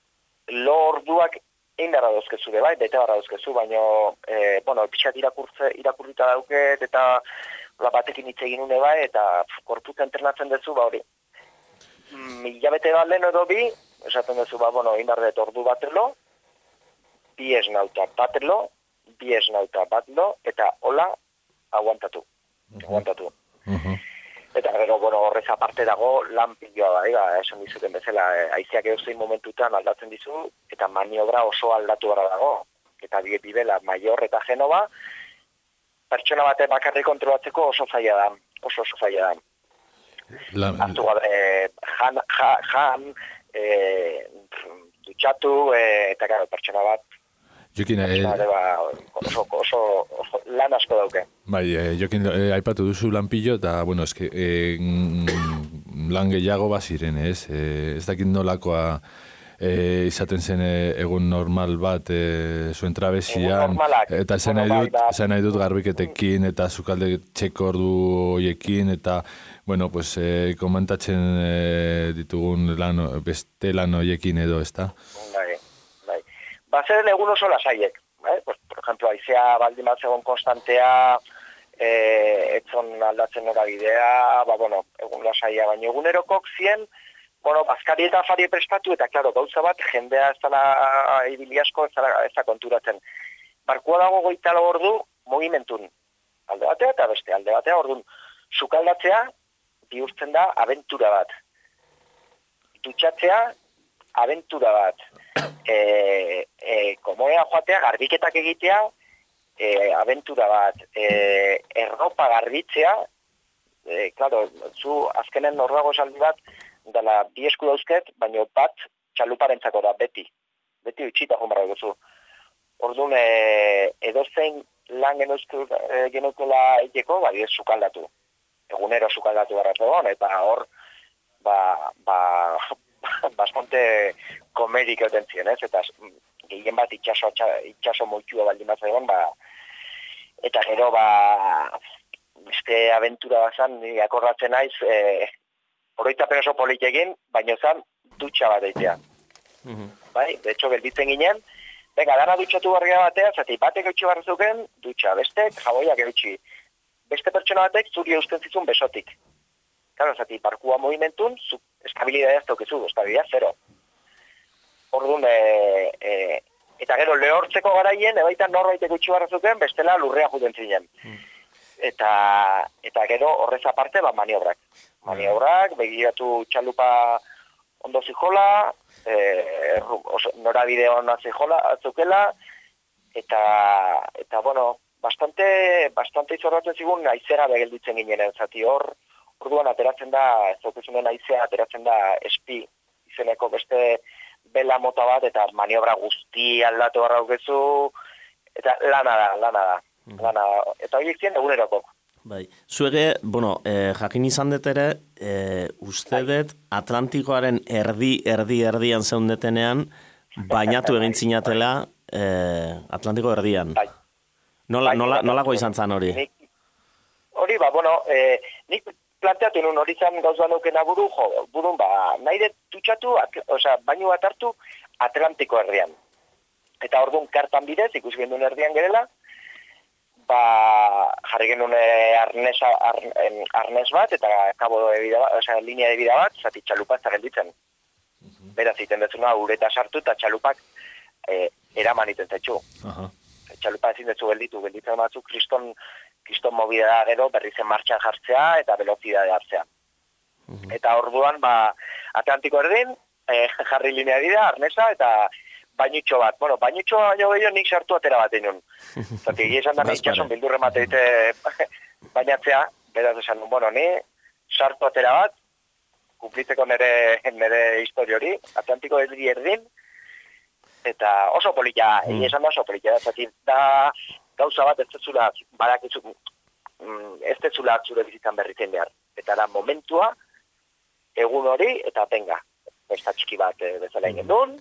lo orduak egin beharra dauzkezu, bai, bete beharra dauzkezu, baina, e, bueno, pixat irakurtze, irakurrita dauket, eta la batekin hitz egin une bai, eta korputza entrenatzen duzu, ba hori. Mila bete bat lehen edo bi, esaten duzu, ba, bueno, egin behar dut ordu bat lo, bi esnauta bat lo, bi esnauta bat lo, eta hola, aguantatu. Uh-huh. Aguantatu. Uh-huh. Eta gero, bueno, horrez aparte dago lan piloa bai, ba, esan dizuten bezala, e, haizeak edozein momentutan aldatzen dizu, eta maniobra oso aldatu gara dago. Eta die bibela, Maior eta Genova, pertsona bate bakarrik kontrolatzeko oso zaila da, oso oso zaila da. La... Artu gabe, jan, jan, jan e, dutxatu, e, eta gara, pertsona bat, Jokin, pertsona bat, ba, oso, oso, oso lan asko dauke. Bai, eh, Jokin, eh, aipatu duzu lanpillo, eta, bueno, eske, eh, lan gehiago baziren, ez? Eh, ez dakit nolakoa eh, izaten zen eh, egun normal bat eh, zuen trabesian, eta zen nahi dut, zen nahi dut garbiketekin, eta zukalde txeko ordu hoiekin, eta, bueno, pues, eh, komentatzen eh, ditugun lan, beste lan hoiekin edo, ezta? Bai, bai. Bazen egun oso lasaiek, eh? Pues, por ejemplo, aizea baldin bat zegoen konstantea, eh, etzon aldatzen norabidea, ba, bueno, egun lasaia, baina egunerokok zien, bueno, bazkari eta afari prestatu, eta, klaro, gauza bat, jendea ez dala ibili asko, ez dala ez da konturatzen. Barkua dago goita lau ordu, mogimentun. Alde batea eta beste, alde batea, orduan, sukaldatzea, bihurtzen da, abentura bat. Dutxatzea, abentura bat. E, e, komoea joatea, garbiketak egitea, e, abentura bat. E, erropa garbitzea, e, klaro, zu azkenen nordago esaldi bat, dala bi esku dauzket, baina bat txaluparentzako da, beti. Beti utxita joan barra duzu. Orduan, e, edozein lan genukola egeko, bai ez sukaldatu. Egunero sukaldatu barra zegoen, eta hor, ba, ba, bastante komerik euten ziren, ez? Eta gehien bat itxaso, itxaso moitua baldin bat zegoen, ba, eta gero, ba, beste aventura bazan, ni akordatzen naiz, e, oroitapen oso polit egin, baina zan dutxa bat eitea. Uh-huh. Bai, de hecho, gelditzen ginen, venga, dana dutxatu barria batea, zati batek eutxi barrezuken, dutxa, bestek, jaboiak eutxi. Beste pertsona batek zuri eusten zizun besotik. Claro, zati, parkua movimentun, zu, estabilidadea ez daukezu, estabilidad zero. Orduan, e, e, eta gero lehortzeko garaien, ebaitan norbaitek eutxi barrezuken, bestela lurrea juten zinen. Uh-huh. Eta, eta gero horrez aparte, ba, maniobrak. Maniobrak, begiratu txalupa ondo zijola, e, norabide hona zijola, atzukela, eta, eta bueno, bastante, bastante izorratzen zigun aizera begelditzen ginen, zati hor, orduan ateratzen da, ez daukezunen aizea, ateratzen da espi izeneko beste bela mota bat, eta maniobra guzti aldatu barra dukezu, eta lana da, lana da, lana da, eta horiek zien egunerokok. Bai, zuege, bueno, eh, jakin izan dut ere, eh, uste dut Atlantikoaren erdi, erdi, erdian zeundetenean, bainatu egin zinatela eh, Atlantiko erdian. Bai. Nola, nola, nolako izan zan hori? Hori, ba, bueno, eh, nik planteatu nun hori zan gauza nukena buru, jo, burun, ba, nahi dut dutxatu, osea, bainu bat hartu Atlantiko erdian. Eta orduan kartan bidez, ikusi gendun erdian gerela, ba, jarri genuen arnesa, arn, arnes bat, eta kabo de bida bat, osea, linea de bida bat, zati txalupa ez da gelditzen. Uh-huh. Beraz, iten dezuna, ureta sartu, eta txalupak e, eraman iten zaitxu. Uh-huh. Txalupa ezin detzu gelditu, gelditzen batzu, kriston, kriston mobidea gero, berrizen martxan jartzea, eta velozidade hartzea. Uh-huh. Eta orduan, ba, Atlantiko erdin, e, jarri linea de bida, arnesa, eta bainutxo bat. Bueno, bainutxo baino gehiago nik sartu atera bat egin. Zati, egia esan da ni itxason bildurre mateite bainatzea, beraz esan, bueno, ni sartu atera bat, kumplitzeko nere, nere histori hori, Atlantiko erdi erdin, eta oso polita, mm. egia esan da oso polita, zati, da gauza bat ez tetzula, badakizu, ez tetzula zure bizitzan berritzen behar. Eta da momentua, egun hori, eta tenga. Besta txiki bat bezala egin duen,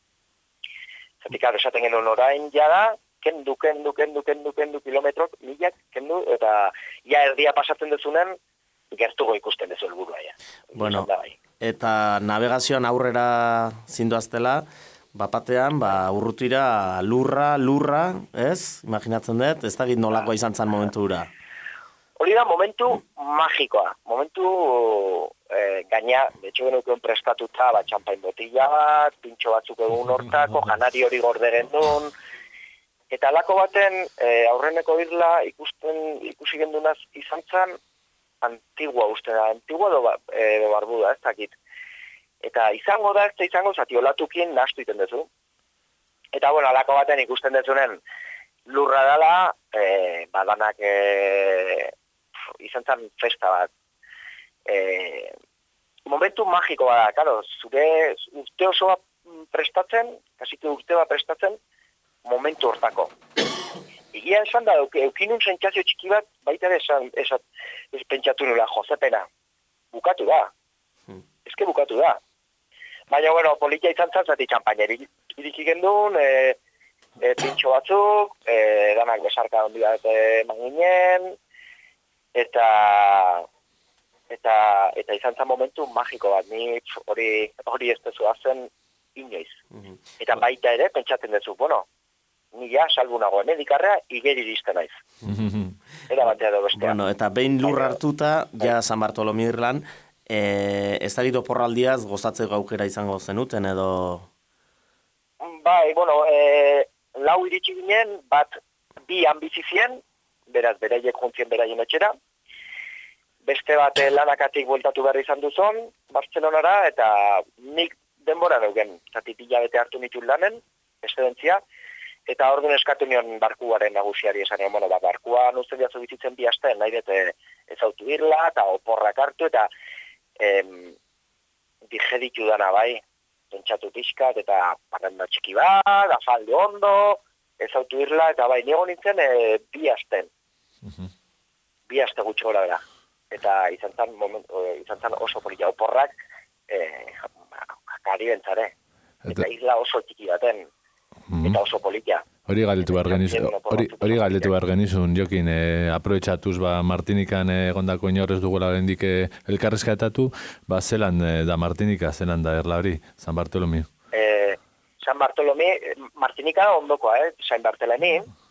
Zatik, claro, esaten genuen orain jada, kendu, kendu, kendu, kendu, kendu kilometrok, milak, kendu, eta ja erdia pasatzen dezunen, gertugo ikusten dezu helburua ja. Bueno, eta navegazioan aurrera zinduaztela, bapatean, ba, urrutira lurra, lurra, ez? Imaginatzen dut, ez dakit nolakoa izan zen momentu hura. Hori da momentu magikoa, momentu eh, gaina, betxo genukeen prestatuta, bat txampain botila bat, pintxo batzuk egun hortako, janari hori gorderen duen, eta alako baten eh, aurreneko irla ikusten, ikusi gendunaz izan zen, antigua uste da, antigua edo, edo barbuda, ez dakit. Eta izango da, ez da izango, zati olatukin nahastu iten dezu. Eta, bueno, alako baten ikusten dezunen lurra dela, e, badanak e, izan zen festa bat. E, momentu magiko bada, karo, zure urte osoa prestatzen, kasite urte bat prestatzen, momentu hortako. Egia esan da, eukinun sentsazio txiki bat, baita ere esan, esan, ez pentsatu nula, jozepena, bukatu da. Ezke bukatu da. Baina, bueno, politia izan zan, zati txampaineri iriki gendun, e, e, pintxo batzuk, e, danak besarka ondi bat eman ginen, eta, eta, eta izan zan momentu magiko bat, ni hori, hori ez tezu hazen inoiz. Eta baita ere, pentsatzen dezu, bueno, ni ja salbu nago medikarrea igeri iristen naiz. Era batea edo bestean. Bueno, eta behin lur hartuta, ja San Bartolomi Irlan, eh, ez dakit oporraldiaz gozatzeko aukera izango zenuten edo... Bai, bueno, e, lau iritsi ginen, bat bi ambizizien, beraz, beraiek juntzien beraien etxera, beste bat lanakatik bueltatu behar izan duzon, Bartzelonara, eta nik denbora neugen, zati pila bete hartu nituen lanen, excedentzia, eta orduan eskatu nion barkuaren nagusiari esan nion, bueno, ba, barkuan uste diazu bizitzen bi asten, nahi dute ezautu irla, eta oporrak hartu, eta em, digeritu dana bai, pentsatu pixkat, eta parrenda txiki bat, afalde ondo, ezautu irla, eta bai, niego nintzen e, bi asten. Uh-huh. Bi aste gutxi gora bera. Eta izan zan, moment, izan zan oso polita oporrak, e, kari bentzare. Eta isla oso txiki baten, eta oso politia. Hori galdetu behar genizun, hori, hori galdetu behar genizun, Jokin, eh, aprobetxatuz, ba, Martinikan egondako inorrez dugula bendik eh, elkarrezkatatu, ba, zelan eh, da Martinika, zelan da erla hori, San Bartolomi? Eh, San Bartolomi, Martinika ondokoa, eh, San Bartolomé,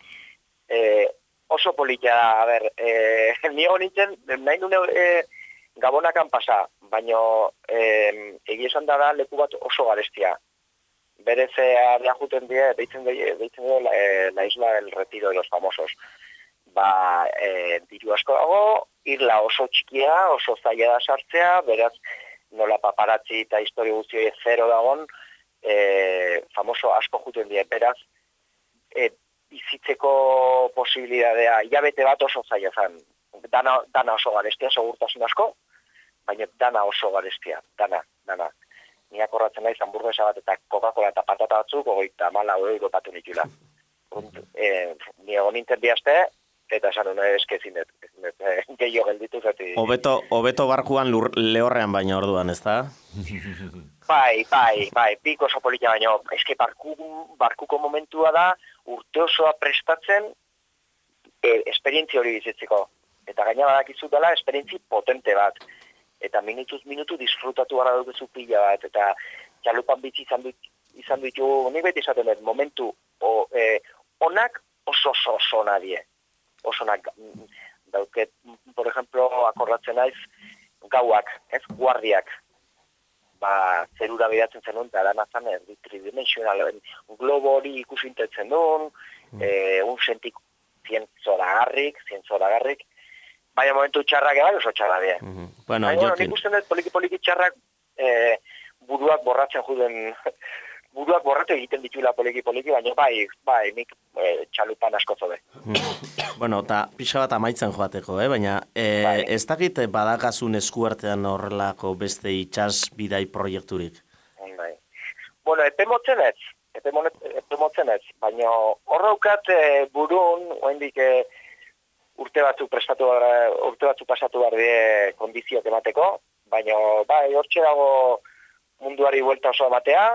eh, oso politia, a ber, eh, niego nintzen, nahi nune eh, Gabonakan pasa, baina eh, egia esan da da leku bat oso garestia. Berez abia juten die, deitzen die la, eh, la isla del retiro de los famosos. Ba, eh, diru asko dago, irla oso txikia, oso zaila da sartzea, beraz, nola paparazzi eta historia guztioi zero dagon, eh, famoso asko juten die, beraz, eh, bizitzeko posibilidadea, hilabete bat oso zaila zen. Dana, dana oso garestia, segurtasun asko, baina dana oso garestia, dana, dana. Niak horratzen naiz hamburguesa bat eta Coca-Cola eta patata batzuk, ogeita mala euro batu nitula. E, ni egon nintzen bihazte, eta esan hona eskezin dut. E, gehiago gelditu zati. Obeto, obeto barkuan lur, lehorrean baina orduan, ez da? bai, bai, bai, piko oso politia baino. Eske barku, barkuko momentua da, urte osoa prestatzen, e, esperientzia hori bizitzeko. Eta gaina badakizu dela, esperientzi potente bat. Eta minutuz minutu disfrutatu gara dugu pila bat, eta txalupan bitzi izan, du, izan ditu, nik beti esaten dut, momentu o, e, onak oso oso oso nadie. Oso onak, dauket, por ejemplo, akordatzen naiz, gauak, ez, guardiak, ba, zerura bidatzen zenun, eta dana zan, erdi tridimensional, globo hori ikusintetzen duen, mm. e, un sentik zientzoragarrik, zientzoragarrik, baina momentu txarrak bai oso txarra die. Mm-hmm. Bueno, baina, bueno, nik usten dut poliki-poliki txarrak eh, buruak borratzen juden, buruak borratu egiten dituela poliki-poliki, baina bai, bai, nik eh, txalupan asko zobe. Mm. Bueno, eta pixa bat amaitzen joateko, eh? Baina eh, bai. Ez dakit badakazun eskuartean horrelako beste itxas bidai proiekturik? Bai. Bueno, epe motzen ez, epe, epe motzen ez, baina horraukat eh, burun, oendik, eh, urte batzuk prestatu urte batzuk pasatu behar die kondizioak emateko, baina bai, hortxe dago munduari buelta oso ematea,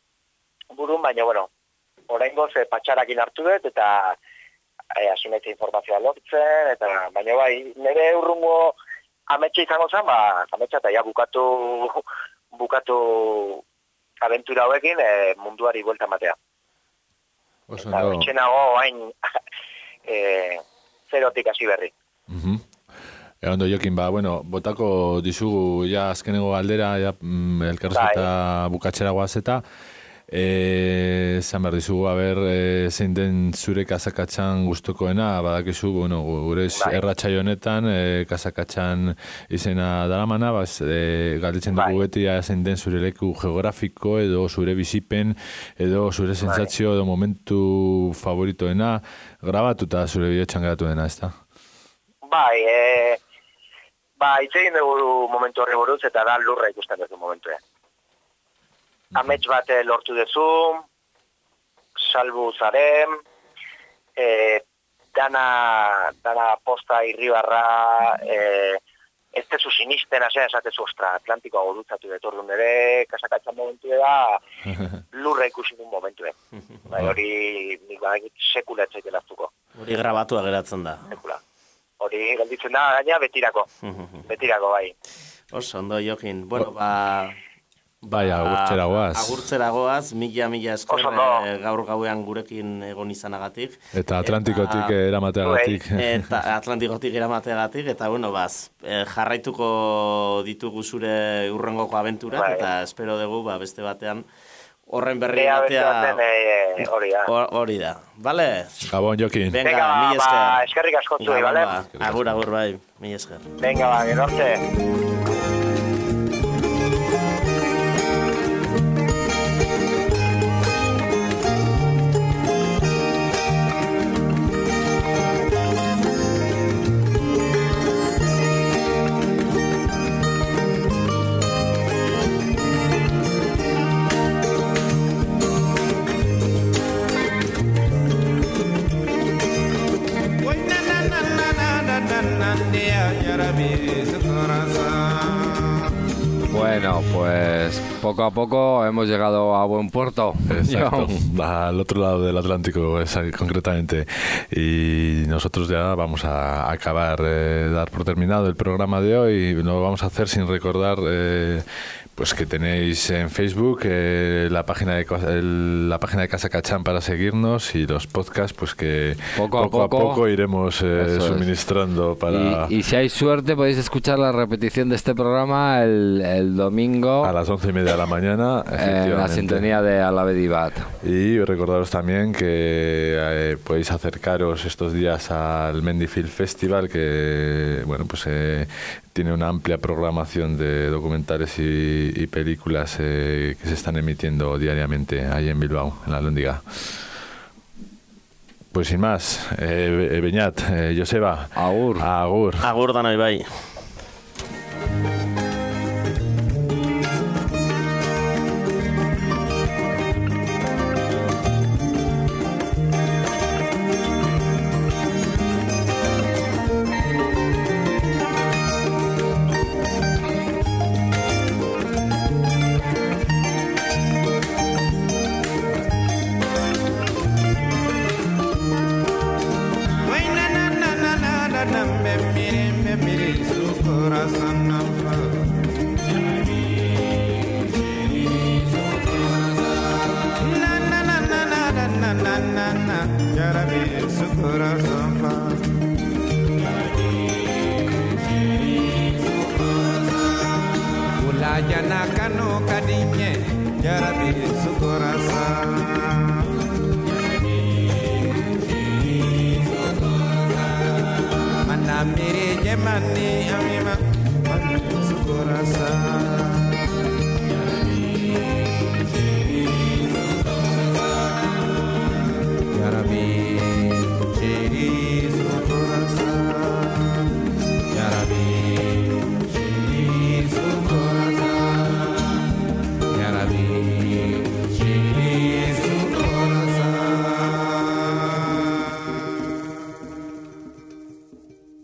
burun, baina, bueno, oraingoz e, patxarakin hartu dut, eta e, asumetze informazioa lortzen, eta baina bai, nire urrungo ametxe izango zen, ba, ametxe eta ja bukatu, bukatu abentura hauekin e, munduari buelta matea. Oso Eta ondo. etxenago hain e, zerotik hasi berri. Mhm. E, ondo, Jokin, ba, bueno, botako dizugu ja azkenengo galdera, ja mm, elkarrizketa bukatzera goaz eta e, zan behar dizugu, a ber, e, zein den zure kasakatxan gustukoena, badakizu, bueno, gure Bai. erratsaio honetan, e, kasakatxan izena daramana, baz, e, galditzen dugu Bai. beti a, zein den zure leku geografiko edo zure bizipen edo zure sentsazio edo momentu favoritoena, grabatuta zure bihotxan geratu dena, ez da? Bai, e, ba, hitz egin dugu momentu horri buruz, eta da lurra ikusten duzu momentua. Amets bat eh, lortu duzu, salbu zaren, e, dana, dana posta irribarra, e, ez tezu sinisten, asea esatezu, ostra, Atlantikoa gurutzatu detorrun ere, kasakatzen momentu da, lurra ikusi duen momentu. Bai, hori nik badakit sekula etzaik elaztuko. Hori grabatua geratzen da. Sekula. Hori gelditzen da, gaina betirako. Betirako, bai. Oso, ondo, Jokin. Bueno, ba... Bai, agurtzera goaz. Agurtzera goaz, mila, mila esker Oso ondo. eh, gaur gauean gurekin egon izanagatik. Eta Atlantikotik eramateagatik. Eta Atlantikotik eramateagatik, eta bueno, baz, eh, jarraituko ditugu zure urrengoko abenturak, Bai. eta espero dugu, ba, beste batean, horren berri Bea beste batea... baten, e, hori da. Hor- Hori da, bale? Gabon, Jokin. Venga, Venga, mila ba, esker. eskerrik asko zuei, Gabon, bale? ba. Agur, agur, bai, mila esker. Venga, ba, gero arte. Bueno, pues poco a poco hemos llegado a buen puerto. Exacto, Yo- al otro lado del Atlántico, esa- concretamente. Y nosotros ya vamos a acabar, eh, dar por terminado el programa de hoy. Y lo vamos a hacer sin recordar eh, pues que tenéis en Facebook eh, la página de Casa- el- la página de Casa Cachán para seguirnos y los podcasts, pues que Poco a poco. iremos eh, Eso es. suministrando para Y, y si hay suerte podéis escuchar la repetición de este programa el, el domingo a las once y media de la mañana. en la efectivamente. sintonía de Alavedivat. Y recordaros también que eh, podéis acercaros estos días al Mendifilm Festival, que bueno, pues eh, tiene una amplia programación de documentales y, y películas eh, que se están emitiendo diariamente ahí en Bilbao, en la Lóndiga. Pues sin más, eh, Beñat, eh, Joseba, Agur. Agur. Agur danoi bai. Ulayana kano kadinye jarabi sukorasa Manamiri jemani amima sukorasa